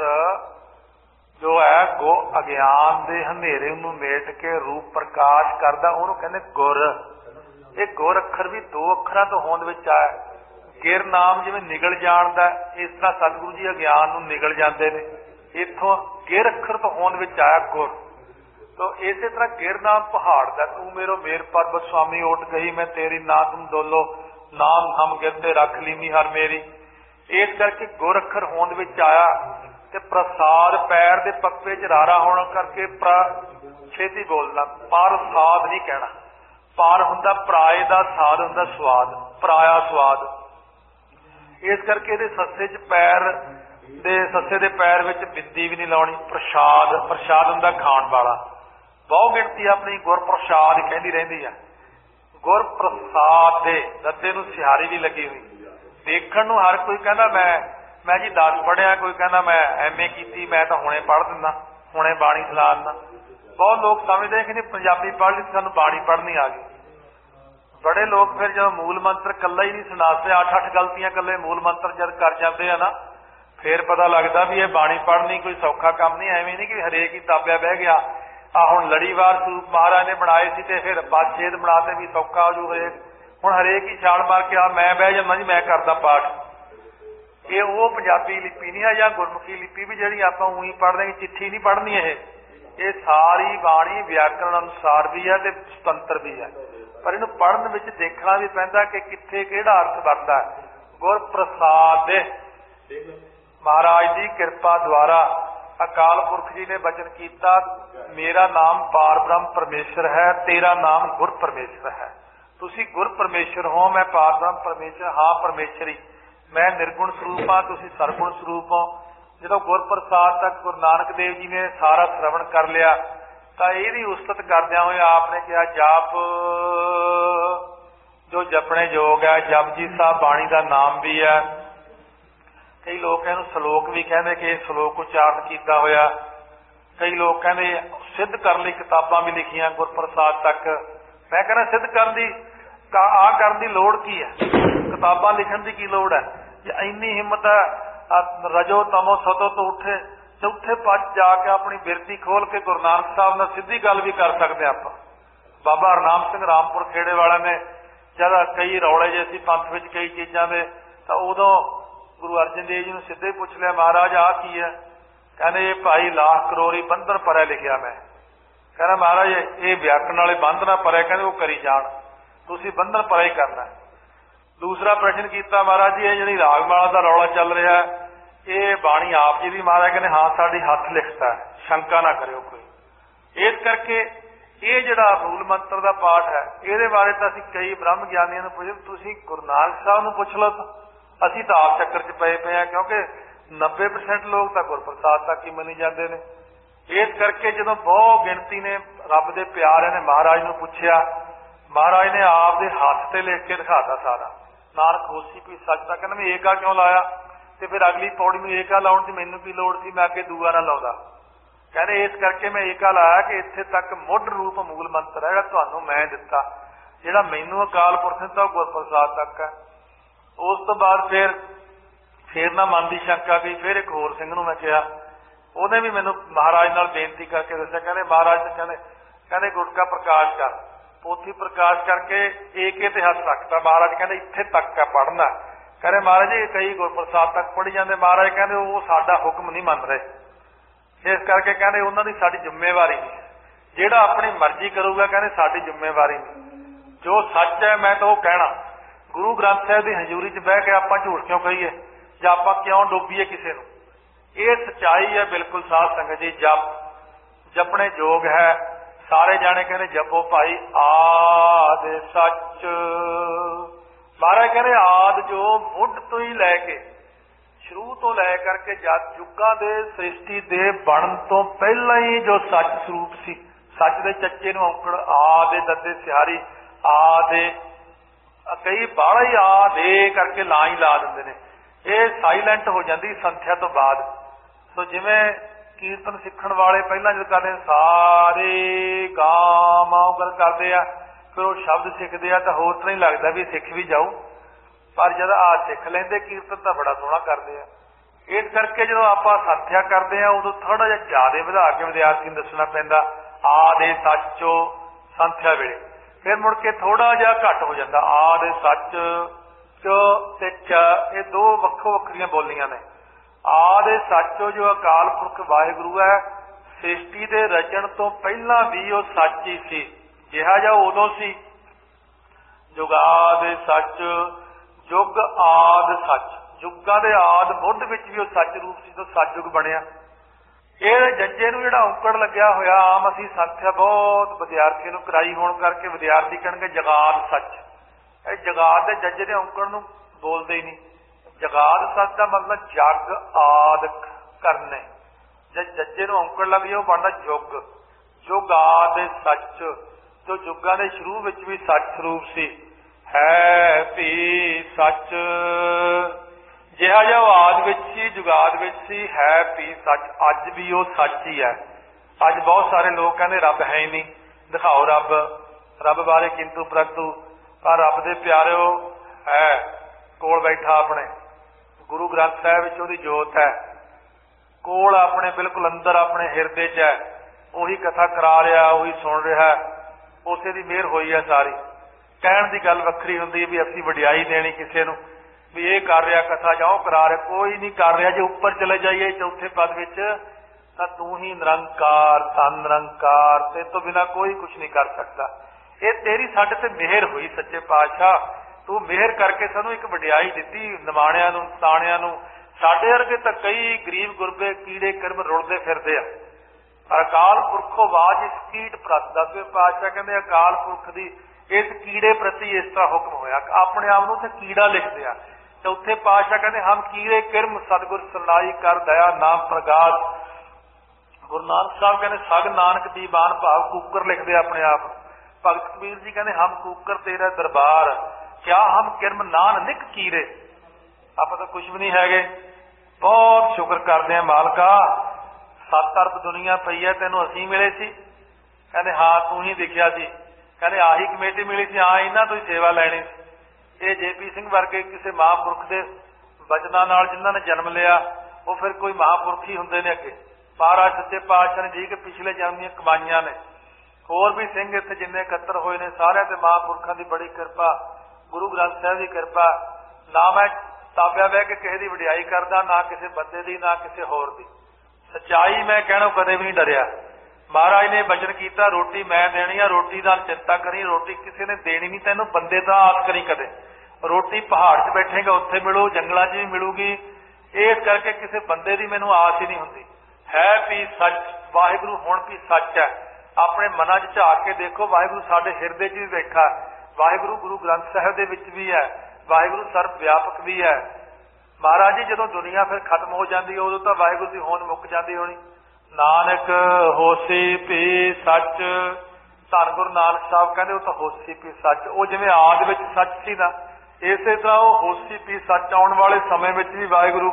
ਜੋ ਹੈ ਗੋ ਅਗਿਆਨ ਦੇ ਹਨੇਰੇ ਨੂੰ ਮੇਟ ਕੇ ਰੂਪ ਪ੍ਰਕਾਸ਼ ਕਰਦਾ, ਉਹਨੂੰ ਕਹਿੰਦੇ ਗੁਰ। ਇਹ ਗੁਰ ਅੱਖਰ ਵੀ ਦੋ ਅੱਖਰਾਂ ਤੋਂ ਹੋਂਦ ਵਿੱਚ ਆਇਆ। ਗਿਰ ਨਾਮ ਜਿਵੇਂ ਨਿਗਲ ਜਾਣਦਾ, ਇਸ ਤਰ੍ਹਾਂ ਸਤਿਗੁਰੂ ਜੀ ਅਗਿਆਨ ਨੂੰ ਨਿਗਲ ਜਾਂਦੇ ਨੇ। ਇੱਥੋਂ ਗਿਰ ਅੱਖਰ ਤੋਂ ਹੋਂਦ ਵਿੱਚ ਆਇਆ ਗੁਰ। ਤੋ ਇਸੇ ਤਰ੍ਹਾਂ ਗਿਰ ਨਾਮ ਪਹਾੜ ਦਾ, ਤੂੰ ਮੇਰੋ ਮੇਰ ਪਰਬਤ ਸੁਆਮੀ ਓਟ ਗਈ, ਮੈਂ ਤੇਰੀ ਨਾ ਤੁਮ ਡੋਲੋ, ਨਾਮ ਹਮ ਗਿਰ ਤੇ ਰੱਖ ਲੀਨੀ ਹਰ ਮੇਰੀ। ਇਸ ਕਰਕੇ ਗੁਰ ਅੱਖਰ ਹੋਂਦ ਵਿੱਚ ਆਇਆ। ਤੇ ਪ੍ਰਸਾਦ ਪੈਰ ਦੇ ਪੱਪੇ 'ਚ ਰਾਰਾ ਹੋਣ ਕਰਕੇ ਛੇਤੀ ਬੋਲਣਾ। ਪਰ ਸਾਧ ਨਹੀਂ ਕਹਿਣਾ। ਪਰ ਹੁੰਦਾ ਪਰਾਏ ਦਾ, ਸਾਧ ਹੁੰਦਾ ਸਵਾਦ, ਪਰਾਇਆ ਸਵਾਦ। ਇਸ ਕਰਕੇ ਇਹਦੇ ਸੱਸੇ 'ਚ ਪੈਰ ਦੇ, ਸੱਸੇ ਦੇ ਪੈਰ ਵਿੱਚ ਬਿੰਦੀ ਵੀ ਨਹੀਂ ਲਾਉਣੀ। ਪ੍ਰਸ਼ਾਦ, ਪ੍ਰਸ਼ਾਦ ਹੁੰਦਾ ਖਾਣ ਵਾਲਾ। ਬਹੁ ਗਿਣਤੀ ਆਪਣੀ ਗੁਰ ਪ੍ਰਸ਼ਾਦ ਕਹਿੰਦੀ ਰਹਿੰਦੀ ਆ। ਗੁਰ ਪ੍ਰਸਾਦ ਦੇ ਦੱਦੇ ਨੂੰ ਸਿਹਾਰੀ ਵੀ ਲੱਗੀ ਹੋਈ। ਦੇਖਣ ਨੂੰ ਹਰ ਕੋਈ ਕਹਿੰਦਾ ਮੈਂ ਜੀ 10 ਪੜ੍ਹਿਆ, ਕੋਈ ਕਹਿੰਦਾ ਮੈਂ MA ਕੀਤੀ, ਮੈਂ ਤਾਂ ਹੁਣੇ ਪੜ੍ਹ ਦਿੰਦਾ, ਹੁਣੇ ਬਾਣੀ ਸੁਣਾ ਦਿੰਦਾ। ਬਹੁਤ ਲੋਕ ਸਮਝਦੇ ਕਿ ਪੰਜਾਬੀ ਪੜ੍ਹ ਲਈ ਸਾਨੂੰ ਬਾਣੀ ਪੜ੍ਹਨੀ ਆ ਗਈ। ਬੜੇ ਲੋਕ ਫਿਰ ਜਦੋਂ ਮੂਲ ਮੰਤਰ ਇਕੱਲਾ ਹੀ ਨਹੀਂ ਸੁਣਾਤੇ, 8-8 ਗਲਤੀਆਂ ਇਕੱਲੇ ਮੂਲ ਮੰਤਰ ਜਦ ਕਰ ਜਾਂਦੇ ਆ ਨਾ, ਫੇਰ ਪਤਾ ਲੱਗਦਾ ਵੀ ਇਹ ਬਾਣੀ ਪੜ੍ਹਨੀ ਕੋਈ ਸੌਖਾ ਕੰਮ ਨਹੀਂ। ਐਵੇਂ ਨਹੀਂ ਕਿ ਹਰੇਕ ਹੀ ਤਾਬਿਆ ਬਹਿ ਗਿਆ। ਹੁਣ ਲੜੀਵਾਰ ਸਰੂਪ ਮਹਾਰਾਜ ਨੇ ਬਣਾਏ ਸੀ ਤੇ ਫਿਰ ਬਾਛੇਦ ਬਣਾਤੇ ਵੀ ਸੌਖਾ ਹੋ ਜੂ ਹਰੇਕ। ਹੁਣ ਹਰੇਕ ਹੀ ਛਾਲ ਮਾਰ ਕੇ ਮੈਂ ਬਹਿ ਜਾਂਦਾ ਜੀ, ਮੈਂ ਕਰਦਾ ਪਾਠ। ਇਹ ਉਹ ਪੰਜਾਬੀ ਲਿਪੀ ਨਹੀਂ ਹੈ ਜਾਂ ਗੁਰਮੁਖੀ ਲਿਪੀ ਵੀ ਜਿਹੜੀ ਆਪਾਂ ਊਂ ਹੀ ਪੜ੍ਹਦੇ ਹਾਂ, ਚਿੱਠੀ ਨਹੀਂ ਪੜ੍ਹਨੀ। ਇਹ ਸਾਰੀ ਬਾਣੀ ਵਿਆਕਰਣ ਅਨੁਸਾਰ ਵੀ ਹੈ ਤੇ ਸੁਤੰਤਰ ਵੀ ਹੈ, ਪਰ ਇਹਨੂੰ ਪੜ੍ਹਨ ਵਿੱਚ ਦੇਖਣਾ ਵੀ ਪੈਂਦਾ ਕਿ ਕਿੱਥੇ ਕਿਹੜਾ ਅਰਥ ਵਰਤਦਾ। ਗੁਰ ਪ੍ਰਸਾਦ ਦੇ ਮਹਾਰਾਜ ਦੀ ਕਿਰਪਾ ਦੁਆਰਾ ਅਕਾਲ ਪੁਰਖ ਜੀ ਨੇ ਬਚਨ ਕੀਤਾ, ਮੇਰਾ ਨਾਮ ਪਾਰ ਬ੍ਰਹਮ ਪਰਮੇਸ਼ਰ ਹੈ, ਤੇਰਾ ਨਾਮ ਗੁਰ ਪਰਮੇਸ਼ਰ ਹੈ। ਤੁਸੀਂ ਗੁਰ ਪਰਮੇਸ਼ਰ ਹੋ, ਮੈਂ ਪਾਰ ਬ੍ਰਹਮ ਪਰਮੇਸ਼ਰ ਹਾਂ, ਪਰਮੇਸ਼ਰੀ। ਮੈਂ ਨਿਰਗੁਣ ਸਰੂਪ ਹਾਂ, ਤੁਸੀਂ ਸਰਗੁਣ ਸਰੂਪ ਹੋ। ਜਦੋਂ ਗੁਰ ਪ੍ਰਸਾਦ ਤੱਕ ਗੁਰੂ ਨਾਨਕ ਦੇਵ ਜੀ ਨੇ ਸਾਰਾ ਸ਼ਰਵਣ ਕਰ ਲਿਆ ਤਾਂ ਇਹਦੀ ਉਸਤਤ ਕਰਦਿਆਂ ਹੋਏ ਆਪ ਨੇ ਕਿਹਾ, ਜਾਪ ਜੋ ਜਪਣੇ ਯੋਗ ਹੈ। ਜਪਜੀ ਸਾਹਿਬ ਬਾਣੀ ਦਾ ਨਾਮ ਵੀ ਹੈ। ਕਈ ਲੋਕ ਇਹਨੂੰ ਸ਼ਲੋਕ ਵੀ ਕਹਿੰਦੇ ਕਿ ਇਹ ਸ਼ਲੋਕ ਉਚਾਰਨ ਕੀਤਾ ਹੋਇਆ। ਕਈ ਲੋਕ ਕਹਿੰਦੇ ਸਿੱਧ ਕਰਨ ਲਈ ਕਿਤਾਬਾਂ ਵੀ ਲਿਖੀਆਂ ਗੁਰਪ੍ਰਸਾਦ ਤੱਕ। ਮੈਂ ਕਹਿੰਦਾ ਸਿੱਧ ਕਰਨ ਦੀ ਕਰਨ ਦੀ ਲੋੜ ਕੀ ਹੈ? ਕਿਤਾਬਾਂ ਲਿਖਣ ਦੀ ਕੀ ਲੋੜ ਹੈ? ਜੇ ਇੰਨੀ ਹਿੰਮਤ ਹੈ ਰਜੋ ਤਮੋ ਸਤੋ ਤੋਂ ਉੱਠੇ ਚੌਥੇ ਪੱਜ ਜਾ ਕੇ ਆਪਣੀ ਬਿਰਤੀ ਖੋਲ ਕੇ ਗੁਰੂ ਨਾਨਕ ਸਾਹਿਬ ਨਾਲ ਸਿੱਧੀ ਗੱਲ ਵੀ ਕਰ ਸਕਦੇ ਆਪਾਂ। ਬਾਬਾ ਹਰਨਾਮ ਸਿੰਘ ਰਾਮਪੁਰ ਖੇੜੇ ਵਾਲਿਆਂ ਨੇ ਜਦ ਕਈ ਰੌਲੇ ਜਿਹੇ ਸੀ ਪੰਥ ਵਿੱਚ ਕਈ ਚੀਜ਼ਾਂ ਦੇ, ਤਾਂ ਉਦੋਂ ਗੁਰੂ ਅਰਜਨ ਦੇਵ ਜੀ ਨੂੰ ਸਿੱਧੇ ਪੁੱਛ ਲਿਆ, ਮਹਾਰਾਜ ਆਹ ਕੀ ਹੈ? ਕਹਿੰਦੇ ਇਹ ਭਾਈ ਲਾਖ ਕਰੋੜੀ ਬੰਧਨ ਪਰਿਆ ਲਿਖਿਆ ਮੈਂ। ਕਹਿੰਦਾ ਮਹਾਰਾਜ ਇਹ ਵਿਆਕਰਣ ਵਾਲੇ ਬੰਧ ਨਾ ਪਰਿਆ, ਕਹਿੰਦੇ ਉਹ ਕਰੀ ਜਾਣ, ਤੁਸੀਂ ਬੰਧਨ ਪਰਿਆ ਹੀ ਕਰਨਾ। ਦੂਸਰਾ ਪ੍ਰਸ਼ਨ ਕੀਤਾ, ਮਹਾਰਾਜ ਜੀ ਇਹ ਜਿਹੜੀ ਰਾਗਮਾਲਾ ਦਾ ਰੌਲਾ ਚੱਲ ਰਿਹਾ ਇਹ ਬਾਣੀ ਆਪ ਜੀ ਦੀ? ਮਹਾਰਾਜ ਕਹਿੰਦੇ ਹਾਂ ਸਾਡੀ ਹੱਥ ਲਿਖਤਾ, ਸ਼ੰਕਾ ਨਾ ਕਰਿਓ ਕੋਈ। ਇਸ ਕਰਕੇ ਇਹ ਜਿਹੜਾ ਮੂਲ ਮੰਤਰ ਦਾ ਪਾਠ ਹੈ ਇਹਦੇ ਬਾਰੇ ਤਾਂ ਅਸੀਂ ਕਈ ਬ੍ਰਹਮ ਗਿਆਨੀਆਂ ਨੂੰ ਪੁੱਛੇ, ਤੁਸੀਂ ਗੁਰੂ ਨਾਨਕ ਸਾਹਿਬ ਨੂੰ ਪੁੱਛ ਲਓ। ਅਸੀਂ ਤਾਂ ਆਪ ਚੱਕਰ 'ਚ ਪਏ ਹਾਂ, ਕਿਉਂਕਿ 90% ਲੋਕ ਤਾਂ ਗੁਰਪ੍ਰਸਾਦ ਤੱਕ ਹੀ ਮੰਨੀ ਜਾਂਦੇ ਨੇ। ਇਸ ਕਰਕੇ ਜਦੋਂ ਬਹੁ ਗਿਣਤੀ ਨੇ ਰੱਬ ਦੇ ਪਿਆਰਿਆਂ ਨੇ ਮਹਾਰਾਜ ਨੂੰ ਪੁੱਛਿਆ, ਮਹਾਰਾਜ ਨੇ ਆਪ ਦੇ ਹੱਥ ਤੇ ਲਿਖ ਕੇ ਦਿਖਾਤਾ ਸਾਰਾ। ਨਾਨਕ ਹੋਸੀ ਕੋਈ ਸੱਚ ਤਾਂ ਕਹਿੰਦਾ ਮੈਂ ਏਕਾ ਕਿਉਂ ਲਾਇਆ, ਤੇ ਫਿਰ ਅਗਲੀ ਪੌੜੀ ਨੂੰ ਏਕਾ ਲਾਉਣ ਦੀ ਮੈਨੂੰ ਕੀ ਲੋੜ ਸੀ, ਮੈਂ ਅੱਗੇ ਦੂਆ ਨਾ ਲਾਉਂਦਾ। ਕਹਿੰਦੇ ਇਸ ਕਰਕੇ ਮੈਂ ਏਕਾ ਲਾਇਆ ਕਿ ਇੱਥੇ ਤੱਕ ਮੁੱਢ ਰੂਪ ਮੂਲ ਮੰਤਰ ਹੈ ਜਿਹੜਾ ਤੁਹਾਨੂੰ ਮੈਂ ਦਿੱਤਾ, ਜਿਹੜਾ ਮੈਨੂੰ ਅਕਾਲ ਪੁਰਖ ਨੇ ਦਿੱਤਾ ਉਹ ਗੁਰਪ੍ਰਸਾਦ ਤੱਕ ਹੈ। ਉਸ ਤੋਂ ਬਾਅਦ ਫਿਰ ਨਾ ਮਨ ਦੀ ਸ਼ੰਕਾ ਗਈ। ਫਿਰ ਇੱਕ ਹੋਰ ਸਿੰਘ ਨੂੰ ਮੈਂ ਕਿਹਾ, ਉਹਨੇ ਵੀ ਮੈਨੂੰ ਮਹਾਰਾਜ ਨਾਲ ਬੇਨਤੀ ਕਰਕੇ ਦੱਸਿਆ। ਕਹਿੰਦੇ ਮਹਾਰਾਜ ਕਹਿੰਦੇ ਗੁਟਕਾ ਪ੍ਰਕਾਸ਼ ਕਰ, ਪੋਥੀ ਪ੍ਰਕਾਸ਼ ਕਰਕੇ ਏਕੇ ਤੇ ਹੱਥ ਰੱਖਤਾ। ਮਹਾਰਾਜ ਕਹਿੰਦੇ ਇੱਥੇ ਤੱਕ ਹੈ ਪੜ੍ਹਨਾ। ਕਹਿੰਦੇ ਮਹਾਰਾਜ ਜੀ ਕਈ ਗੁਰਪ੍ਰਸਾਦ ਤੱਕ ਪੜ੍ਹੀ ਜਾਂਦੇ। ਮਹਾਰਾਜ ਕਹਿੰਦੇ ਉਹ ਸਾਡਾ ਹੁਕਮ ਨਹੀਂ ਮੰਨ ਰਹੇ, ਇਸ ਕਰਕੇ ਕਹਿੰਦੇ ਉਹਨਾਂ ਦੀ ਸਾਡੀ ਜ਼ਿੰਮੇਵਾਰੀ ਨਹੀਂ। ਜਿਹੜਾ ਆਪਣੀ ਮਰਜ਼ੀ ਕਰੂਗਾ ਕਹਿੰਦੇ ਸਾਡੀ ਜ਼ਿੰਮੇਵਾਰੀ ਨਹੀਂ। ਜੋ ਸੱਚ ਹੈ ਮੈਂ ਤਾਂ ਉਹ ਕਹਿਣਾ। ਗੁਰੂ ਗ੍ਰੰਥ ਸਾਹਿਬ ਦੀ ਹਜ਼ੂਰੀ 'ਚ ਬਹਿ ਕੇ ਆਪਾਂ ਝੂਠ ਕਿਉਂ ਕਹੀਏ ਜਾਂ ਆਪਾਂ ਕਿਉਂ ਡੋਬੀਏ ਕਿਸੇ ਨੂੰ? ਇਹ ਸੱਚਾਈ ਹੈ ਬਿਲਕੁਲ ਸਾਧ ਸੰਗਤ ਜੀ। ਜਪਣੇ ਯੋਗ ਹੈ। ਸਾਰੇ ਜਾਣੇ ਕਹਿੰਦੇ ਜਪੋ ਭਾਈ ਆਦ ਸੱਚ। ਮਹਾਰਾਜ ਕਹਿੰਦੇ ਆਦ ਜੋ ਮੁੱਢ ਤੋਂ ਹੀ ਲੈ ਕੇ ਸ਼ੁਰੂ ਤੋਂ ਲੈ ਕਰਕੇ ਜਦ ਯੁੱਗਾਂ ਦੇ ਸ੍ਰਿਸ਼ਟੀ ਦੇ ਬਣਨ ਤੋਂ ਪਹਿਲਾਂ ਹੀ ਜੋ ਸੱਚ ਸਰੂਪ ਸੀ, ਸੱਚ ਦੇ ਚੱਚੇ ਨੂੰ ਔਂਕੜ ਆਦੇ ਦੱਦੇ ਸਿਹਾਰੀ ਆਦੇ, ਕਈ ਬਾਹਲਾ ਹੀ ਆਦੇ ਕਰਕੇ ਲਾ ਹੀ ਲਾ ਦਿੰਦੇ ਨੇ। ਇਹ ਸਾਈਲੈਂਟ ਹੋ ਜਾਂਦੀ ਸੰਥਿਆ ਤੋਂ ਬਾਅਦ। ਸੋ ਜਿਵੇਂ ਕੀਰਤਨ ਸਿੱਖਣ ਵਾਲੇ ਪਹਿਲਾਂ ਜਦੋਂ ਕਰਦੇ ਸਾਰੇ ਗਾਮਾ ਗੱਲ ਕਰਦੇ ਆ, ਫਿਰ ਉਹ ਸ਼ਬਦ ਸਿੱਖਦੇ ਆ ਤਾਂ ਹੋਰ ਤਰ੍ਹਾਂ ਹੀ ਲੱਗਦਾ ਵੀ ਸਿੱਖ ਵੀ ਜਾਊ, ਪਰ ਜਦ ਸਿੱਖ ਲੈਂਦੇ ਕੀਰਤਨ ਤਾਂ ਬੜਾ ਸੋਹਣਾ ਕਰਦੇ ਆ। ਇਸ ਕਰਕੇ ਜਦੋਂ ਆਪਾਂ ਸੰਥਿਆ ਕਰਦੇ ਆ ਉਦੋਂ ਥੋੜਾ ਜਿਹਾ ਜ਼ਿਆਦਾ ਵਧਾ ਕੇ ਵਿਦਿਆਰਥੀ ਨੂੰ ਦੱਸਣਾ ਪੈਂਦਾ ਆਦੇ ਸੱਚੋ ਸੰਥਿਆ ਵੇਲੇ। ਫਿਰ ਮੁੜ ਕੇ ਥੋੜਾ ਜਿਹਾ ਘੱਟ ਹੋ ਜਾਂਦਾ ਆਦੇ ਸੱਚ ਚੋ ਤੇ ਚ, ਇਹ ਦੋ ਵੱਖੋ ਵੱਖਰੀਆਂ ਬੋਲੀਆਂ ਨੇ। ਆਦੇ ਸੱਚੋ ਜੋ ਅਕਾਲ ਪੁਰਖ ਵਾਹਿਗੁਰੂ ਹੈ, ਸ੍ਰਿਸ਼ਟੀ ਦੇ ਰਚਣ ਤੋਂ ਪਹਿਲਾਂ ਵੀ ਉਹ ਸੱਚ ਹੀ ਸੀ। ਜਿਹਾ ਜਿਹਾ ਉਦੋਂ ਸੀ ਜੁਗਾਦ ਸੱਚ, ਯੁੱਗ ਆਦ ਸੱਚ, ਯੁੱਗਾਂ ਦੇ ਆਦ ਮੁੱਢ ਵਿੱਚ ਵੀ ਉਹ ਸੱਚ ਰੂਪ ਸੀ ਜਦੋਂ ਸਤਿਯੁਗ ਬਣਿਆ। ਇਹ ਜੱਜੇ ਨੂੰ ਜਿਹੜਾ ਔਂਕੜ ਲੱਗਿਆ ਹੋਇਆ, ਆਮ ਅਸੀਂ ਸੰਥਿਆ ਬਹੁਤ ਵਿਦਿਆਰਥੀ ਨੂੰ ਕਰਾਈ ਹੋਣ ਕਰਕੇ ਵਿਦਿਆਰਥੀ ਕਹਿਣਗੇ ਜਗਾਦ ਸੱਚ। ਇਹ ਜਗਾਦ ਦੇ ਜੱਜੇ ਦੇ ਔਂਕੜ ਨੂੰ ਬੋਲਦੇ ਹੀ ਨਹੀਂ। ਜਗਾਦ ਸੱਚ ਦਾ ਮਤਲਬ ਜਗ ਆਦ ਕਰਨੇ। ਜਦ ਜੱਜੇ ਨੂੰ ਔਂਕੜ ਲੱਗ ਜਾਏ ਉਹ ਬਣਦਾ ਯੁੱਗ। ਯੁੱਗ ਆਦ ਸੱਚ, ਜੋ ਯੁੱਗਾਂ ਦੇ ਸ਼ੁਰੂ ਵਿੱਚ ਵੀ ਸੱਚ ਸਰੂਪ ਸੀ, ਹੈ ਵੀ ਸੱਚ। ਜਿਹਾ ਜਿਹਾ ਆਦ ਵਿੱਚ ਸੀ ਜੁਗਾਦ ਵਿੱਚ ਸੀ, ਹੈ ਵੀ ਸੱਚ। ਅੱਜ ਵੀ ਉਹ ਸੱਚ ਹੀ ਹੈ। ਅੱਜ ਬਹੁਤ ਸਾਰੇ ਲੋਕ ਕਹਿੰਦੇ ਰੱਬ ਹੈ ਹੀ ਨਹੀਂ, ਦਿਖਾਓ ਰੱਬ ਬਾਰੇ ਕਿੰਤੂ ਪ੍ਰੰਤੂ। ਪਰ ਰੱਬ ਦੇ ਪਿਆਰਿਓ ਹੈ ਕੋਲ ਬੈਠਾ ਆਪਣੇ ਗੁਰੂ ਗ੍ਰੰਥ ਸਾਹਿਬ ਵਿੱਚ ਉਹਦੀ ਜੋਤ ਹੈ, ਕੋਲ ਆਪਣੇ ਬਿਲਕੁਲ ਅੰਦਰ ਆਪਣੇ ਹਿਰਦੇ 'ਚ ਹੈ। ਉਹੀ ਕਥਾ ਕਰਾ ਰਿਹਾ, ਉਹੀ ਸੁਣ ਰਿਹਾ, ਉਸੇ ਦੀ ਮਿਹਰ ਹੋਈ ਹੈ ਸਾਰੀ। ਕਹਿਣ ਦੀ ਗੱਲ ਵੱਖਰੀ ਹੁੰਦੀ ਹੈ ਵੀ ਅਸੀਂ ਵਡਿਆਈ ਦੇਣੀ ਕਿਸੇ ਨੂੰ ਵੀ ਇਹ ਕਰ ਰਿਹਾ ਕਥਾ ਜਾਂ ਉਹ ਕਰਾ ਰਿਹਾ, ਕੋਈ ਨਹੀਂ ਕਰ ਰਿਹਾ। ਜੇ ਉੱਪਰ ਚਲੇ ਜਾਈਏ ਚੌਥੇ ਪਦ ਵਿੱਚ ਤਾਂ ਤੂੰ ਹੀ ਨਿਰੰਕਾਰ ਧੰਨ ਨਿਰੰਕਾਰ, ਤੇ ਤੋਂ ਬਿਨਾਂ ਕੋਈ ਕੁਛ ਨਹੀਂ ਕਰ ਸਕਦਾ। ਇਹ ਤੇਰੀ ਸਾਡੇ ਤੇ ਮਿਹਰ ਹੋਈ ਸੱਚੇ ਪਾਤਸ਼ਾਹ, ਤੂੰ ਮਿਹਰ ਕਰਕੇ ਸਾਨੂੰ ਇੱਕ ਵਡਿਆਈ ਦਿੱਤੀ ਨਿਮਾਣਿਆਂ ਨੂੰ ਤਾਣਿਆਂ ਨੂੰ। ਸਾਡੇ ਵਰਗੇ ਤਾਂ ਕਈ ਗਰੀਬ ਗੁਰਬੇ ਕੀੜੇ ਕਰਮ ਰੁਲਦੇ ਫਿਰਦੇ ਆ। ਅਕਾਲ ਪੁਰਖੋ ਬਾਜ ਇਸ ਕੀਟ ਪ੍ਰਤ, ਦਸਵੇਂ ਪਾਤਸ਼ਾਹ ਕਹਿੰਦੇ ਅਕਾਲ ਪੁਰਖ ਦੀ ਇਸ ਕੀੜੇ ਪ੍ਰਤੀ ਇਸ ਤਰ੍ਹਾਂ ਹੁਕਮ ਹੋਇਆ। ਆਪਣੇ ਆਪ ਨੂੰ ਤੇ ਕੀੜਾ ਲਿਖਦੇ ਆ। ਚੌਥੇ ਪਾਤਸ਼ਾਹ ਕਹਿੰਦੇ ਹਮ ਕੀੜੇ ਕਿਰਮ ਸਤਿਗੁਰ ਸਰਨਾਈ ਕਰ ਦਇਆ ਨਾਮ ਪ੍ਰਗਾਸ। ਗੁਰੂ ਨਾਨਕ ਸਾਹਿਬ ਕਹਿੰਦੇ ਸਗ ਨਾਨਕ ਦੀ ਬਾਣ ਭਾਵ ਕੂਕਰ ਲਿਖਦੇ ਆਪਣੇ ਆਪ ਨੂੰ। ਭਗਤ ਕਬੀਰ ਜੀ ਕਹਿੰਦੇ ਹਮ ਕੂਕਰ ਤੇਰਾ ਦਰਬਾਰ, ਕਿਆ ਹਮ ਕਿਰਮ ਨਾਨ ਨਿਕ ਕੀਰੇ। ਆਪਾਂ ਤਾਂ ਕੁਛ ਵੀ ਨਹੀਂ ਹੈਗੇ। ਬਹੁਤ ਸ਼ੁਕਰ ਕਰਦੇ ਆ ਮਾਲਕਾ, 7 ਅਰਬ ਦੁਨੀਆ ਪਈ ਹੈ, ਤੈਨੂੰ ਅਸੀਂ ਮਿਲੇ ਸੀ। ਕਹਿੰਦੇ ਹਾਂ ਤੂੰ ਹੀ ਦਿਖਿਆ ਸੀ। ਕਹਿੰਦੇ ਆਹੀ ਕਮੇਟੀ ਮਿਲੀ ਸੀ, ਹਾਂ ਇਹਨਾਂ ਤੋਂ ਹੀ ਸੇਵਾ ਲੈਣੀ ਸੀ। ਇਹ JP ਸਿੰਘ ਵਰਗੇ ਕਿਸੇ ਮਹਾਂਪੁਰਖ ਦੇ ਬਚਨਾਂ ਨਾਲ ਜਿਨ੍ਹਾਂ ਨੇ ਜਨਮ ਲਿਆ, ਉਹ ਫਿਰ ਕੋਈ ਮਹਾਂਪੁਰਖ ਹੀ ਹੁੰਦੇ ਨੇ ਅੱਗੇ। ਮਹਾਰਾਜ ਸੱਚੇ ਪਾਤਸ਼ਾਹ ਨੇ ਜੀ ਕਿ ਪਿਛਲੇ ਜਨਮ ਦੀਆਂ ਕਮਾਈਆਂ ਨੇ। ਹੋਰ ਵੀ ਸਿੰਘ ਇੱਥੇ ਜਿੰਨੇ ਇਕੱਤਰ ਹੋਏ ਨੇ ਸਾਰਿਆਂ ਤੇ ਮਹਾਂਪੁਰਖਾਂ ਦੀ ਬੜੀ ਕਿਰਪਾ, ਗੁਰੂ ਗ੍ਰੰਥ ਸਾਹਿਬ ਦੀ ਕਿਰਪਾ। ਨਾ ਮੈਂ ਤਾਬਿਆ ਬਹਿ ਕੇ ਕਿਸੇ ਦੀ ਵਡਿਆਈ ਕਰਦਾ, ਨਾ ਕਿਸੇ ਬੰਦੇ ਦੀ, ਨਾ ਕਿਸੇ ਹੋਰ ਦੀ। ਸੱਚਾਈ ਮੈਂ ਕਹਿਣੋਂ ਕਦੇ ਵੀ ਨਹੀਂ ਡਰਿਆ। ਮਹਾਰਾਜ ਨੇ ਬਚਨ ਕੀਤਾ ਰੋਟੀ ਮੈਂ ਦੇਣੀ ਆ, ਰੋਟੀ ਦਾ ਚਿੰਤਾ ਕਰੀ, ਰੋਟੀ ਕਿਸੇ ਨੇ ਦੇਣੀ ਨਹੀਂ ਤੈਨੂੰ, ਬੰਦੇ ਦਾ ਆਸ ਕਰੀ ਕਦੇ। ਰੋਟੀ ਪਹਾੜ 'ਚ ਬੈਠੇਗਾ ਉੱਥੇ ਮਿਲੂ, ਜੰਗਲਾਂ 'ਚ ਵੀ ਮਿਲੂਗੀ। ਇਸ ਕਰਕੇ ਕਿਸੇ ਬੰਦੇ ਦੀ ਮੈਨੂੰ ਆਸ ਹੀ ਨਹੀਂ ਹੁੰਦੀ। ਹੈ ਵੀ ਸੱਚ, ਵਾਹਿਗੁਰੂ ਹੁਣ ਵੀ ਸੱਚ ਹੈ। ਆਪਣੇ ਮਨਾਂ 'ਚ ਝਾਕ ਕੇ ਦੇਖੋ, ਵਾਹਿਗੁਰੂ ਸਾਡੇ ਹਿਰਦੇ 'ਚ ਵੀ ਬੈਠਾ। ਵਾਹਿਗੁਰੂ ਗੁਰੂ ਗ੍ਰੰਥ ਸਾਹਿਬ ਦੇ ਵਿੱਚ ਵੀ ਹੈ, ਵਾਹਿਗੁਰੂ ਸਰਬ ਵਿਆਪਕ ਵੀ ਹੈ। ਮਹਾਰਾਜ ਜੀ ਜਦੋਂ ਦੁਨੀਆ ਫਿਰ ਖਤਮ ਹੋ ਜਾਂਦੀ ਹੈ ਉਦੋਂ ਤਾਂ ਵਾਹਿਗੁਰੂ ਦੀ ਹੋਂਦ ਮੁੱਕ ਜਾਂਦੀ ਹੋਣੀ। ਨਾਨਕ ਹੋਸੀ ਭੀ ਸੱਚ, ਧੰਨ ਗੁਰੂ ਨਾਨਕ ਸਾਹਿਬ ਕਹਿੰਦੇ ਉਹ ਤਾਂ ਹੋਸੀ ਭੀ ਸੱਚ। ਉਹ ਜਿਵੇਂ ਆਦਿ ਵਿੱਚ ਸੱਚ ਸੀ ਨਾ, ਇਸੇ ਤਰ੍ਹਾਂ ਉਹ ਹੋਸੀ ਭੀ ਸੱਚ ਆਉਣ ਵਾਲੇ ਸਮੇਂ ਵਿੱਚ ਵੀ ਵਾਹਿਗੁਰੂ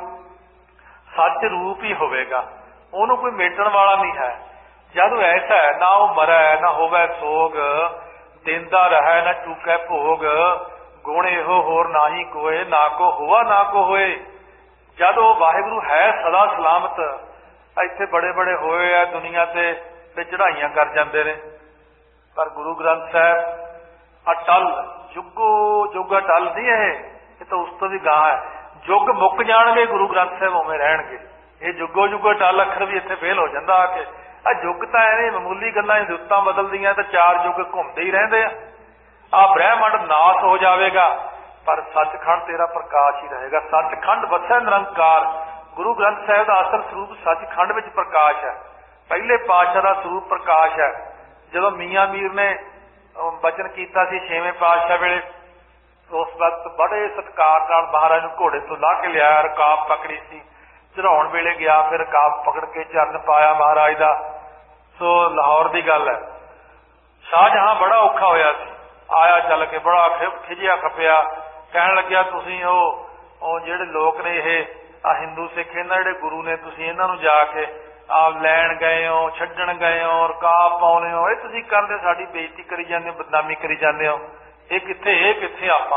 ਸੱਚ ਰੂਪ ਹੀ ਹੋਵੇਗਾ। ਉਹਨੂੰ ਕੋਈ ਮੇਟਣ ਵਾਲਾ ਨਹੀਂ ਹੈ। ਜਦ ਐਸਾ ਹੈ ਨਾ ਉਹ ਮਰੈ ਨਾ ਹੋਵੇ ਸੋਗ, ਦਿੰਦਾ ਰਹਿ ਨਾ ਚੁੱਕੈ ਭੋਗ, ਗੁਣ ਇਹੋ ਹੋਰ ਨਾ ਹੀ ਕੋਏ, ਨਾ ਕੋ ਹੋਵਾ ਨਾ ਕੋ ਹੋਏ। ਜਦ ਉਹ ਵਾਹਿਗੁਰੂ ਹੈ ਸਦਾ ਸਲਾਮਤ। ਇੱਥੇ ਬੜੇ ਬੜੇ ਹੋਏ ਆ ਦੁਨੀਆ ਤੇ ਚੜਾਈਆਂ ਕਰ ਜਾਂਦੇ ਨੇ, ਪਰ ਗੁਰੂ ਗ੍ਰੰਥ ਸਾਹਿਬ ਅਟਲ ਜੁਗੋ ਜੁਗ ਅਟਲ ਨਹੀਂ। ਇਹ ਤਾਂ ਉਸ ਤੋਂ ਵੀ ਗਾਂ ਹੈ। ਯੁੱਗ ਮੁੱਕ ਜਾਣਗੇ, ਗੁਰੂ ਗ੍ਰੰਥ ਸਾਹਿਬ ਉਵੇਂ ਰਹਿਣਗੇ। ਇਹ ਜੁਗੋ ਜੁਗ ਅਟਲ ਅੱਖਰ ਵੀ ਇੱਥੇ ਫੇਲ ਹੋ ਜਾਂਦਾ ਆ ਕੇ। ਆ ਯੁੱਗ ਤਾਂ ਐਵੇਂ ਮਾਮੂਲੀ ਗੱਲਾਂ ਹੀ ਰੁੱਤਾਂ ਬਦਲਦੀਆਂ, ਤਾਂ 4 ਯੁੱਗ ਘੁੰਮਦੇ ਹੀ ਰਹਿੰਦੇ ਆ। ਆ ਬ੍ਰਹਿਮੰਡ ਨਾਸ ਹੋ ਜਾਵੇਗਾ, ਪਰ ਸੱਚਖੰਡ ਤੇਰਾ ਪ੍ਰਕਾਸ਼ ਹੀ ਰਹੇਗਾ। ਸੱਚਖੰਡ ਵਸੈ ਨਿਰੰਕਾਰ। ਗੁਰੂ ਗ੍ਰੰਥ ਸਾਹਿਬ ਦਾ ਅਸਲ ਸਰੂਪ ਸੱਚਖੰਡ ਵਿੱਚ ਪ੍ਰਕਾਸ਼ ਹੈ। ਪਹਿਲੇ ਪਾਤਸ਼ਾਹ ਦਾ ਸਰੂਪ ਪ੍ਰਕਾਸ਼ ਹੈ। ਜਦੋਂ ਮੀਆਂ ਮੀਰ ਨੇ ਬਚਨ ਕੀਤਾ ਸੀ 6ਵੇਂ ਪਾਤਸ਼ਾਹ ਵੇਲੇ, ਉਸ ਵਕਤ ਬੜੇ ਸਤਿਕਾਰ ਨਾਲ ਮਹਾਰਾਜ ਨੂੰ ਘੋੜੇ ਤੋਂ ਲਾਹ ਕੇ ਲਿਆਇਆ। ਰਕਾਬ ਪਕੜੀ ਸੀ, ਚੜਾਉਣ ਵੇਲੇ ਗਿਆ, ਫਿਰ ਰਕਾਬ ਪਕੜ ਕੇ ਚਰਨ ਪਾਇਆ ਮਹਾਰਾਜ ਦਾ। ਸੋ ਲਾਹੌਰ ਦੀ ਗੱਲ ਹੈ। ਸ਼ਾਹਜਹਾਂ ਬੜਾ ਔਖਾ ਹੋਇਆ ਸੀ, ਆਇਆ ਚੱਲ ਕੇ ਬੜਾ ਖਿਜਿਆ ਖਪਿਆ, ਕਹਿਣ ਲੱਗਿਆ ਤੁਸੀਂ ਉਹ ਜਿਹੜੇ ਲੋਕ ਨੇ ਇਹ ਹਿੰਦੂ ਸਿੱਖ ਇਹਨਾਂ ਜਿਹੜੇ ਗੁਰੂ ਨੇ, ਤੁਸੀਂ ਇਹਨਾਂ ਨੂੰ ਜਾ ਕੇ ਆਪ ਲੈਣ ਗਏ ਹੋ, ਛੱਡਣ ਗਏ ਹੋ, ਰਕਾਬ ਪਾਉਣੇ ਹੋ, ਇਹ ਤੁਸੀਂ ਕਰਦੇ ਸਾਡੀ ਬੇਇੱਜ਼ਤੀ ਕਰੀ ਜਾਂਦੇ ਹੋ, ਬਦਨਾਮੀ ਕਰੀ ਜਾਂਦੇ ਹੋ। ਇਹ ਕਿੱਥੇ ਆਪਾਂ।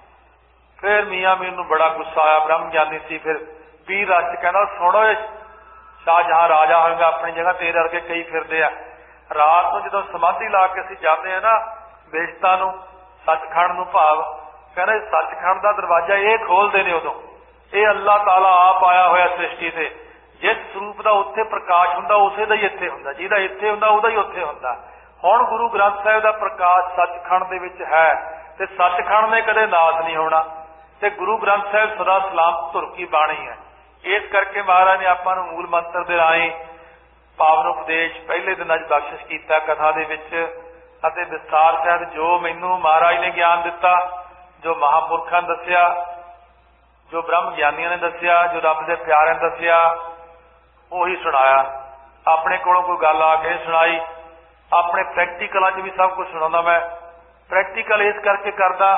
ਫਿਰ ਮੀਆਂ ਮੀਰ ਨੂੰ ਬੜਾ ਗੁੱਸਾ ਆਇਆ, ਬ੍ਰਹਮ ਗਿਆਨੀ ਸੀ। ਫਿਰ ਪੀਰ ਰਸ ਕਹਿੰਦਾ ਸੁਣੋ, ਸ਼ਾਹਜਹਾਂ ਰਾਜਾ ਹੋਏਗਾ ਆਪਣੀ ਜਗ੍ਹਾ, ਤੇਰੇ ਵਰਗੇ ਕਈ ਫਿਰਦੇ ਆ। ਰਾਤ ਨੂੰ ਜਦੋਂ ਸਮਾਧੀ ਲਾ ਕੇ ਅਸੀਂ ਜਾਂਦੇ ਆ ਨਾ ਬੇਸ਼ਤਾਂ ਨੂੰ, ਸੱਚਖੰਡ ਨੂੰ, ਭਾਵ ਕਹਿੰਦੇ ਸੱਚਖੰਡ ਦਾ ਦਰਵਾਜ਼ਾ ਇਹ ਖੋਲਦੇ ਨੇ ਉਦੋਂ। ਇਹ ਅੱਲਾਹ ਤਾਲਾ ਆਪ ਆਇਆ ਹੋਇਆ ਸ੍ਰਿਸ਼ਟੀ ਤੇ। ਜਿਸ ਸਰੂਪ ਦਾ ਉੱਥੇ ਪ੍ਰਕਾਸ਼ ਹੁੰਦਾ ਉਸੇ ਦਾ ਹੀ ਇੱਥੇ ਹੁੰਦਾ, ਜਿਹਦਾ ਇੱਥੇ ਹੁੰਦਾ ਉਹਦਾ ਹੀ ਉੱਥੇ ਹੁੰਦਾ। ਹੁਣ ਗੁਰੂ ਗ੍ਰੰਥ ਸਾਹਿਬ ਦਾ ਪ੍ਰਕਾਸ਼ ਸੱਚਖੰਡ ਦੇ ਵਿੱਚ ਹੈ, ਤੇ ਸੱਚਖੰਡ ਨੇ ਕਦੇ ਨਾਸ ਨਹੀਂ ਹੋਣਾ, ਤੇ ਗੁਰੂ ਗ੍ਰੰਥ ਸਾਹਿਬ ਸਦਾ ਸਲਾਮਤ ਧੁਰ ਕੀ ਬਾਣੀ ਹੈ। ਇਸ ਕਰਕੇ ਮਹਾਰਾਜ ਨੇ ਆਪਾਂ ਨੂੰ ਮੂਲ ਮੰਤਰ ਦੇ ਰਾਹੀਂ ਪਾਵਨ ਉਪਦੇਸ਼ ਪਹਿਲੇ ਦਿਨਾਂ 'ਚ ਬਖਸ਼ਿਸ਼ ਕੀਤਾ ਕਥਾ ਦੇ ਵਿੱਚ, ਅਤੇ ਵਿਸਥਾਰ ਸਹਿਤ ਜੋ ਮੈਨੂੰ ਮਹਾਰਾਜ ਨੇ ਗਿਆਨ ਦਿੱਤਾ, ਜੋ ਮਹਾਂਪੁਰਖਾਂ ਨੇ ਦੱਸਿਆ, ਜੋ ਬ੍ਰਹਮ ਗਿਆਨੀਆਂ ਨੇ ਦੱਸਿਆ, ਜੋ ਰੱਬ ਦੇ ਪਿਆਰਿਆਂ ਨੇ ਦੱਸਿਆ, ਉਹੀ ਸੁਣਾਇਆ। ਆਪਣੇ ਕੋਲੋਂ ਕੋਈ ਗੱਲ ਆ ਕੇ ਸੁਣਾਈ। ਆਪਣੇ ਪ੍ਰੈਕਟੀਕਲਾਂ 'ਚ ਵੀ ਸਭ ਕੁਝ ਸੁਣਾਉਂਦਾ ਮੈਂ। ਪ੍ਰੈਕਟੀਕਲ ਇਸ ਕਰਕੇ ਕਰਦਾ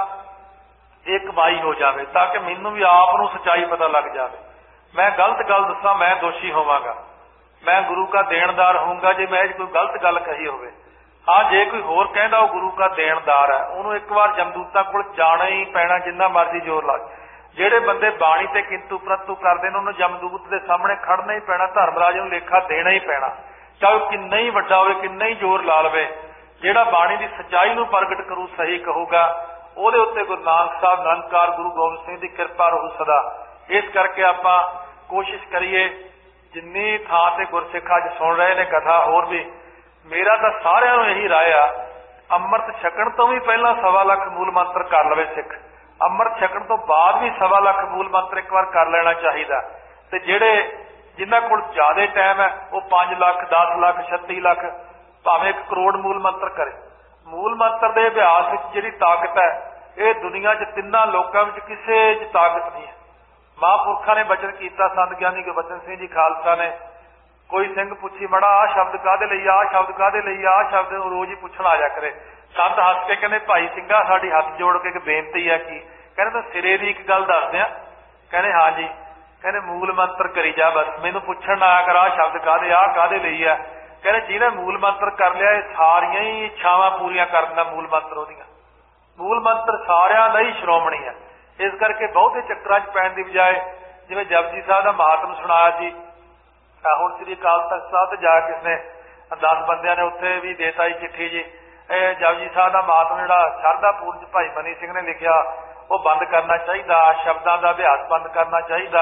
ਇਹ ਕਮਾਈ ਹੋ ਜਾਵੇ, ਤਾਂ ਕਿ ਮੈਨੂੰ ਵੀ ਆਪ ਨੂੰ ਸੱਚਾਈ ਪਤਾ ਲੱਗ ਜਾਵੇ। ਮੈਂ ਗਲਤ ਗੱਲ ਦੱਸਾਂ ਮੈਂ ਦੋਸ਼ੀ ਹੋਵਾਂਗਾ, ਮੈਂ ਗੁਰੂ ਕਾ ਦੇਣਦਾਰ ਹੋਊਂਗਾ ਜੇ ਮੈਂ ਕੋਈ ਗਲਤ ਗੱਲ ਕਹੀ ਹੋਵੇ। ਹਾਂ, ਜੇ ਕੋਈ ਹੋਰ ਕਹਿੰਦਾ ਉਹ ਗੁਰੂ ਕਾ ਦੇਣਦਾਰ ਹੈ, ਉਹਨੂੰ ਇੱਕ ਵਾਰ ਜਮਦੂਤਾਂ ਕੋਲ ਜਾਣਾ ਹੀ ਪੈਣਾ, ਜਿੰਨਾ ਮਰਜ਼ੀ ਜ਼ੋਰ ਲਾ। ਜਿਹੜੇ ਬੰਦੇ ਬਾਣੀ ਤੇ ਕਿੰਤੂ ਪ੍ਰੰਤੂ ਕਰਦੇ ਨੇ ਉਹਨੂੰ ਜਮਦੂਤ ਦੇ ਸਾਹਮਣੇ ਖੜਨਾ ਹੀ ਪੈਣਾ, ਧਰਮਰਾਜ ਨੂੰ ਲੇਖਾ ਦੇਣਾ ਹੀ ਪੈਣਾ, ਚਾਹੇ ਕਿੰਨਾ ਹੀ ਵੱਡਾ ਹੋਵੇ, ਕਿੰਨਾ ਹੀ ਜ਼ੋਰ ਲਾ ਲਵੇ। ਜਿਹੜਾ ਬਾਣੀ ਦੀ ਸੱਚਾਈ ਨੂੰ ਪ੍ਰਗਟ ਕਰੂ, ਸਹੀ ਕਹੂਗਾ, ਉਹਦੇ ਉੱਤੇ ਗੁਰੂ ਨਾਨਕ ਸਾਹਿਬ ਨਿਰੰਕਾਰ ਗੁਰੂ ਗੋਬਿੰਦ ਸਿੰਘ ਦੀ ਕਿਰਪਾ ਰਹੂ ਸਦਾ। ਇਸ ਕਰਕੇ ਆਪਾਂ ਕੋਸ਼ਿਸ਼ ਕਰੀਏ, ਜਿੰਨੀ ਥਾਂ ਤੇ ਗੁਰਸਿੱਖ ਅੱਜ ਸੁਣ ਰਹੇ ਨੇ ਕਥਾ, ਹੋਰ ਵੀ ਮੇਰਾ ਤਾਂ ਸਾਰਿਆਂ ਨੂੰ ਇਹੀ ਰਾਏ ਆ, ਅੰਮ੍ਰਿਤ ਛਕਣ ਤੋਂ ਵੀ ਪਹਿਲਾਂ 1.25 ਲੱਖ ਮੂਲ ਮੰਤਰ ਕਰ ਲਵੇ ਸਿੱਖ। ਅੰਮ੍ਰਿਤ ਛਕਣ ਤੋਂ ਬਾਅਦ ਵੀ 1.25 ਲੱਖ ਮੂਲ ਮੰਤਰ ਇੱਕ ਵਾਰ ਕਰ ਲੈਣਾ ਚਾਹੀਦਾ। ਤੇ ਜਿਨ੍ਹਾਂ ਕੋਲ ਜ਼ਿਆਦਾ ਟਾਈਮ ਹੈ ਉਹ 5 ਲੱਖ 10 ਲੱਖ 36 ਲੱਖ ਭਾਵੇਂ 1 ਕਰੋੜ ਮੂਲ ਮੰਤਰ ਕਰੇ। ਮੂਲ ਮੰਤਰ ਦੇ ਅਭਿਆਸ ਵਿੱਚ ਜਿਹੜੀ ਤਾਕਤ ਹੈ, ਇਹ ਦੁਨੀਆ 'ਚ ਤਿੰਨਾਂ ਲੋਕਾਂ ਵਿੱਚ ਕਿਸੇ 'ਚ ਤਾਕਤ ਨਹੀਂ ਹੈ। ਮਹਾਂਪੁਰਖਾਂ ਨੇ ਬਚਨ ਕੀਤਾ, ਸੰਤ ਗਿਆਨੀ ਗੁਰਬਚਨ ਸਿੰਘ ਜੀ ਖਾਲਸਾ ਨੇ। ਕੋਈ ਸਿੰਘ ਪੁੱਛੀ ਮੜਾ ਆਹ ਸ਼ਬਦ ਕਾਹਦੇ ਲਈ, ਆਹ ਸ਼ਬਦ ਕਾਹਦੇ ਲਈ, ਆਹ ਸ਼ਬਦ ਨੂੰ ਰੋਜ਼ ਹੀ ਪੁੱਛਣ ਆ ਜਾ ਕਰੇ। ਸੰਤ ਹੱਸ ਕੇ ਕਹਿੰਦੇ, ਭਾਈ ਸਿੰਘਾ ਸਾਡੀ ਹੱਥ ਜੋੜ ਕੇ ਇੱਕ ਬੇਨਤੀ ਹੈ। ਕੀ ਕਹਿੰਦੇ? ਤਾਂ ਸਿਰੇ ਦੀ ਇੱਕ ਗੱਲ ਦੱਸਦੇ ਆ। ਕਹਿੰਦੇ ਹਾਂ ਜੀ। ਕਹਿੰਦੇ ਮੂਲ ਮੰਤਰ ਕਰੀ ਜਾ, ਬਸ ਮੈਨੂੰ ਪੁੱਛਣ ਨਾ ਆਇਆ ਕਰ ਆਹ ਸ਼ਬਦ ਕਾਹਦੇ, ਆਹ ਕਾਹਦੇ ਲਈ ਆ। ਕਹਿੰਦੇ ਜਿਹਨੇ ਮੂਲ ਮੰਤਰ ਕਰ ਲਿਆ ਇਹ ਸਾਰੀਆਂ ਹੀ ਇੱਛਾਵਾਂ ਪੂਰੀਆਂ ਕਰ ਦਿੰਦਾ ਮੂਲ ਮੰਤਰ ਉਹਦੀਆਂ। ਮੂਲ ਮੰਤਰ ਸਾਰਿਆਂ ਦਾ ਹੀ ਸ਼੍ਰੋਮਣੀ ਹੈ। ਇਸ ਕਰਕੇ ਬਹੁਤੇ ਚੱਕਰਾਂ 'ਚ ਪੈਣ ਦੀ ਬਜਾਏ, ਜਿਵੇਂ ਜਪਜੀ ਸਾਹਿਬ ਦਾ ਮਹਾਤਮ ਸੁਣਾਇਆ ਸੀ, ਹੁਣ ਸ੍ਰੀ ਅਕਾਲ ਤਖ਼ਤ ਸਾਹਿਬ ਤੇ ਜਾ ਕੇ ਇਸਨੇ 10 ਬੰਦਿਆਂ ਨੇ ਉੱਥੇ ਵੀ ਦੇਤਾ ਹੀ ਚਿੱਠੀ ਜੀ। ਇਹ ਜਪਜੀ ਸਾਹਿਬ ਦਾ ਮਹਾਤਮ ਜਿਹੜਾ ਸ਼ਰਧਾ ਪੂਰਨ ਭਾਈ ਮਨੀ ਸਿੰਘ ਨੇ ਲਿਖਿਆ, ਉਹ ਬੰਦ ਕਰਨਾ ਚਾਹੀਦਾ। ਸ਼ਬਦਾਂ ਦਾ ਅਭਿਆਸ ਬੰਦ ਕਰਨਾ ਚਾਹੀਦਾ।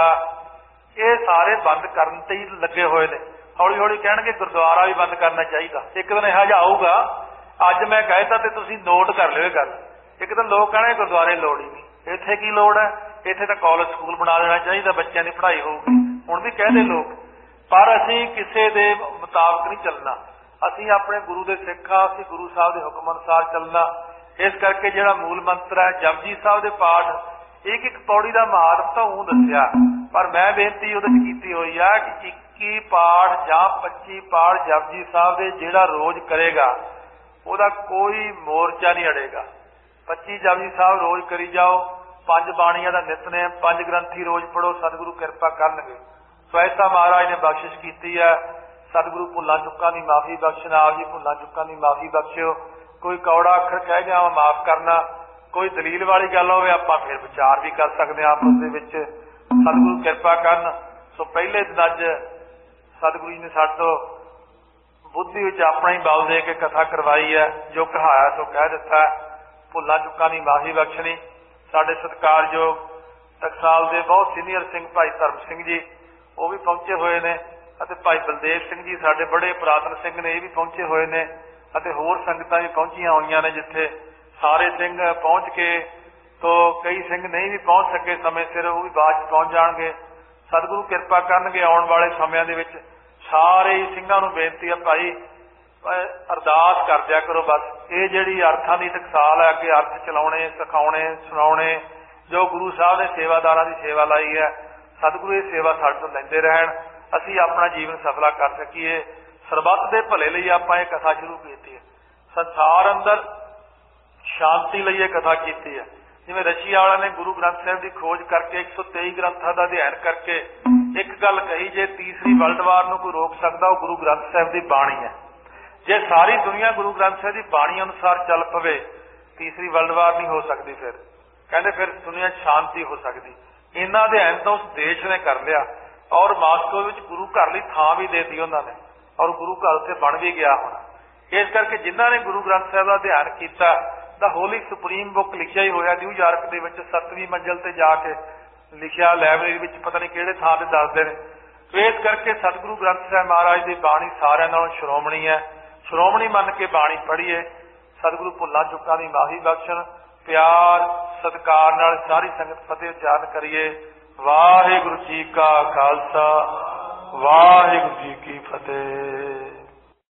ਇਹ ਸਾਰੇ ਬੰਦ ਕਰਨ ਤੇ ਹੀ ਲੱਗੇ ਹੋਏ ਨੇ। ਹੌਲੀ ਹੌਲੀ ਕਹਿਣਗੇ ਗੁਰਦੁਆਰਾ ਵੀ ਬੰਦ ਕਰਨਾ ਚਾਹੀਦਾ। ਇੱਕ ਦਿਨ ਇਹੋ ਜਿਹਾ ਆਊਗਾ, ਅੱਜ ਮੈਂ ਕਹਿਤਾ ਤੇ ਤੁਸੀਂ ਨੋਟ ਕਰ ਲਿਓ ਇਹ ਗੱਲ। ਇੱਕ ਦਿਨ ਲੋਕ ਕਹਿਣਗੇ ਗੁਰਦੁਆਰੇ ਲੋੜ ਹੀ ਨਹੀਂ, ਇੱਥੇ ਕੀ ਲੋੜ ਹੈ, ਇੱਥੇ ਤਾਂ ਕਾਲਜ ਸਕੂਲ ਬਣਾ ਦੇਣਾ ਚਾਹੀਦਾ, ਬੱਚਿਆਂ ਦੀ ਪੜ੍ਹਾਈ ਹੋਊਗੀ। ਹੁਣ ਵੀ ਕਹਿੰਦੇ ਲੋਕ, ਪਰ ਅਸੀਂ ਕਿਸੇ ਦੇ ਮੁਤਾਬਕ ਨਹੀਂ ਚੱਲਣਾ। ਅਸੀਂ ਆਪਣੇ ਗੁਰੂ ਦੇ ਸਿੱਖ ਹਾਂ, ਅਸੀਂ ਗੁਰੂ ਸਾਹਿਬ ਦੇ ਹੁਕਮ ਅਨੁਸਾਰ ਚੱਲਣਾ। ਇਸ ਕਰਕੇ ਜਿਹੜਾ ਮੂਲ ਮੰਤਰ ਹੈ, ਜਪਜੀ ਸਾਹਿਬ ਦੇ ਪਾਠ ਇੱਕ ਇੱਕ ਪੌੜੀ ਦਾ ਮਹਾਤਮ ਤਾਂ ਉਹ ਦੱਸਿਆ, ਪਰ ਮੈਂ ਬੇਨਤੀ ਉਹਦੇ 'ਚ ਕੀਤੀ ਹੋਈ ਆ ਕਿ 21 ਪਾਠ ਜਾਂ 25 ਪਾਠ ਜਪਜੀ ਸਾਹਿਬ ਦੇ ਜਿਹੜਾ ਰੋਜ਼ ਕਰੇਗਾ ਉਹਦਾ ਕੋਈ ਮੋਰਚਾ ਨਹੀਂ ਅੜੇਗਾ। 25 ਜਪਜੀ ਸਾਹਿਬ ਰੋਜ਼ ਕਰੀ ਜਾਓ, 5 ਬਾਣੀਆਂ ਦਾ ਨਿਤਨੇਮ, 5 ਗ੍ਰੰਥੀ ਰੋਜ਼ ਪੜੋ, ਸਤਿਗੁਰੂ ਕਿਰਪਾ ਕਰਨਗੇ। ਸੋ ਐਸਾ ਮਹਾਰਾਜ ਨੇ ਬਖਸ਼ਿਸ਼ ਕੀਤੀ ਹੈ। ਸਤਿਗੁਰੂ ਭੁੱਲਾਂ ਚੁੱਕਾਂ ਦੀ ਮਾਫੀ ਬਖਸ਼ਣ। ਆਪ ਜੀ ਭੁੱਲਾਂ ਚੁੱਕਾਂ ਦੀ ਮਾਫੀ ਬਖਸ਼ਿਓ। ਕੋਈ ਕੌੜਾ ਅੱਖਰ ਕਹਿ ਗਿਆ ਮਾਫ ਕਰਨਾ, ਕੋਈ ਦਲੀਲ ਵਾਲੀ ਗੱਲ ਹੋਵੇ ਆਪਾਂ ਫਿਰ ਵਿਚਾਰ ਵੀ ਕਰ ਸਕਦੇ ਹਾਂ ਆਪਸ ਦੇ ਵਿੱਚ। ਸਤਿਗੁਰੂ ਕਿਰਪਾ ਕਰਨ। ਸੋ ਪਹਿਲੇ ਦਿਨ ਅੱਜ ਸਤਿਗੁਰੂ ਜੀ ਨੇ ਸਾਡੇ ਤੋਂ ਬੁੱਧੀ ਵਿੱਚ ਆਪਣਾ ਹੀ ਬਲ ਦੇ ਕੇ ਕਥਾ ਕਰਵਾਈ ਹੈ। ਜੋ ਕਹਾਇਆ ਸੋ ਕਹਿ ਦਿੱਤਾ। ਭੁੱਲਾਂ ਚੁੱਕਾਂ ਦੀ ਮਾਫੀ ਬਖਸ਼ਣੀ। ਸਾਡੇ ਸਤਿਕਾਰਯੋਗ ਟਕਸਾਲ ਦੇ ਬਹੁਤ ਸੀਨੀਅਰ ਸਿੰਘ ਭਾਈ ਧਰਮ ਸਿੰਘ ਜੀ, ਉਹ ਵੀ ਪਹੁੰਚੇ ਹੋਏ ਨੇ, ਅਤੇ ਭਾਈ ਬਲਦੇਵ ਸਿੰਘ ਜੀ ਸਾਡੇ ਬੜੇ ਪੁਰਾਤਨ ਸਿੰਘ ਨੇ, ਇਹ ਵੀ ਪਹੁੰਚੇ ਹੋਏ ਨੇ, ਅਤੇ ਹੋਰ ਸੰਗਤਾਂ ਵੀ ਪਹੁੰਚੀਆਂ ਹੋਈਆਂ ਨੇ। ਜਿੱਥੇ ਸਾਰੇ ਸਿੰਘ ਪਹੁੰਚ ਕੇ ਤੋ ਕਈ ਸਿੰਘ ਨਹੀਂ ਵੀ ਪਹੁੰਚ ਸਕੇ ਸਮੇਂ ਸਿਰ, ਉਹ ਵੀ ਬਾਅਦ 'ਚ ਪਹੁੰਚ ਜਾਣਗੇ। ਸਤਿਗੁਰੂ ਕਿਰਪਾ ਕਰਨਗੇ। ਆਉਣ ਵਾਲੇ ਸਮਿਆਂ ਦੇ ਵਿੱਚ ਸਾਰੇ ਹੀ ਸਿੰਘਾਂ ਨੂੰ ਬੇਨਤੀ ਹੈ, ਭਾਈ ਅਰਦਾਸ ਕਰ ਦਿਆ ਕਰੋ। ਬਸ ਇਹ ਜਿਹੜੀ ਅਰਥਾਂ ਦੀ ਟਕਸਾਲ ਹੈ, ਅੱਗੇ ਅਰਥ ਚਲਾਉਣੇ, ਸਿਖਾਉਣੇ, ਸੁਣਾਉਣੇ, ਜੋ ਗੁਰੂ ਸਾਹਿਬ ਨੇ ਸੇਵਾਦਾਰਾਂ ਦੀ ਸੇਵਾ ਲਾਈ ਹੈ, ਸਤਿਗੁਰੂ ਇਹ ਸੇਵਾ ਸਾਡੇ ਤੋਂ ਲੈਂਦੇ ਰਹਿਣ। ਅਸੀਂ ਆਪਣਾ ਜੀਵਨ ਸਫਲਾ ਕਰ ਸਕੀਏ। ਸਰਬੱਤ ਦੇ ਭਲੇ ਲਈ ਆਪਾਂ ਇਹ ਕਥਾ ਸ਼ੁਰੂ ਕੀਤੀ ਹੈ। ਸੰਸਾਰ ਅੰਦਰ ਸ਼ਾਂਤੀ ਲਈ ਇਹ ਕਥਾ ਕੀਤੀ ਹੈ। ਜਿਵੇਂ ਰਸ਼ੀਆ ਵਾਲਿਆਂ ਨੇ ਗੁਰੂ ਗ੍ਰੰਥ ਸਾਹਿਬ ਦੀ ਖੋਜ ਕਰਕੇ 123 ਗ੍ਰੰਥਾਂ ਦਾ ਅਧਿਐਨ ਕਰਕੇ ਇੱਕ ਗੱਲ ਕਹੀ, ਜੇ ਤੀਸਰੀ ਵਰਲਡ ਵਾਰ ਨੂੰ ਕੋਈ ਰੋਕ ਸਕਦਾ ਉਹ ਗੁਰੂ ਗ੍ਰੰਥ ਸਾਹਿਬ ਦੀ ਬਾਣੀ ਹੈ। ਜੇ ਸਾਰੀ ਦੁਨੀਆ ਗੁਰੂ ਗ੍ਰੰਥ ਸਾਹਿਬ ਦੀ ਬਾਣੀ ਅਨੁਸਾਰ ਚੱਲ ਪਵੇ, ਤੀਸਰੀ ਵਰਲਡ ਵਾਰ ਨਹੀਂ ਹੋ ਸਕਦੀ। ਫਿਰ ਕਹਿੰਦੇ ਫਿਰ ਦੁਨੀਆ 'ਚ ਸ਼ਾਂਤੀ ਹੋ ਸਕਦੀ। ਇਹਨਾਂ ਅਧਿਐਨ ਤਾਂ ਉਸ ਦੇਸ਼ ਨੇ ਕਰ ਲਿਆ, ਔਰ ਮਾਸਕੋ ਵਿੱਚ ਗੁਰੂ ਘਰ ਲਈ ਥਾਂ ਵੀ ਦੇ ਦਿੱਤੀ ਉਹਨਾਂ ਨੇ, ਔਰ ਗੁਰੂ ਘਰ ਉੱਥੇ ਬਣ ਵੀ ਗਿਆ ਹੁਣ। ਇਸ ਕਰਕੇ ਜਿਨ੍ਹਾਂ ਨੇ ਗੁਰੂ ਗ੍ਰੰਥ ਸਾਹਿਬ ਦਾ ਅਧਿਐਨ ਕੀਤਾ, ਦਾ ਹੋਲੀ ਸੁਪਰੀਮ ਬੁੱਕ ਲਿਖਿਆ ਹੀ ਹੋਇਆ ਨਿਊਯਾਰਕ ਦੇ ਵਿੱਚ 7ਵੀਂ ਮੰਜ਼ਿਲ ਤੇ ਜਾ ਕੇ ਲਿਖਿਆ, ਲਾਇਬ੍ਰੇਰੀ ਵਿੱਚ ਪਤਾ ਨਹੀਂ ਕਿਹੜੇ ਥਾਂ ਤੇ ਦੱਸਦੇ ਨੇ। ਇਸ ਕਰਕੇ ਸਤਿਗੁਰੂ ਗ੍ਰੰਥ ਸਾਹਿਬ ਮਹਾਰਾਜ ਦੀ ਬਾਣੀ ਸਾਰਿਆਂ ਨਾਲੋਂ ਸ਼੍ਰੋਮਣੀ ਹੈ। ਸ਼੍ਰੋਮਣੀ ਮੰਨ ਕੇ ਬਾਣੀ ਪੜ੍ਹੀਏ। ਸਤਿਗੁਰੂ ਭੁੱਲਾਂ ਚੁੱਕਾਂ ਦੀ ਮਾਫੀ ਬਖਸ਼ਣ। ਪਿਆਰ ਸਤਿਕਾਰ ਨਾਲ ਸਾਰੀ ਸੰਗਤ ਫਤਿਹ ਉਚਾਰਨ ਕਰੀਏ। ਵਾਹਿਗੁਰੂ ਜੀ ਕਾ ਖਾਲਸਾ, ਵਾਹਿਗੁਰੂ ਜੀ ਕੀ ਫਤਿਹ।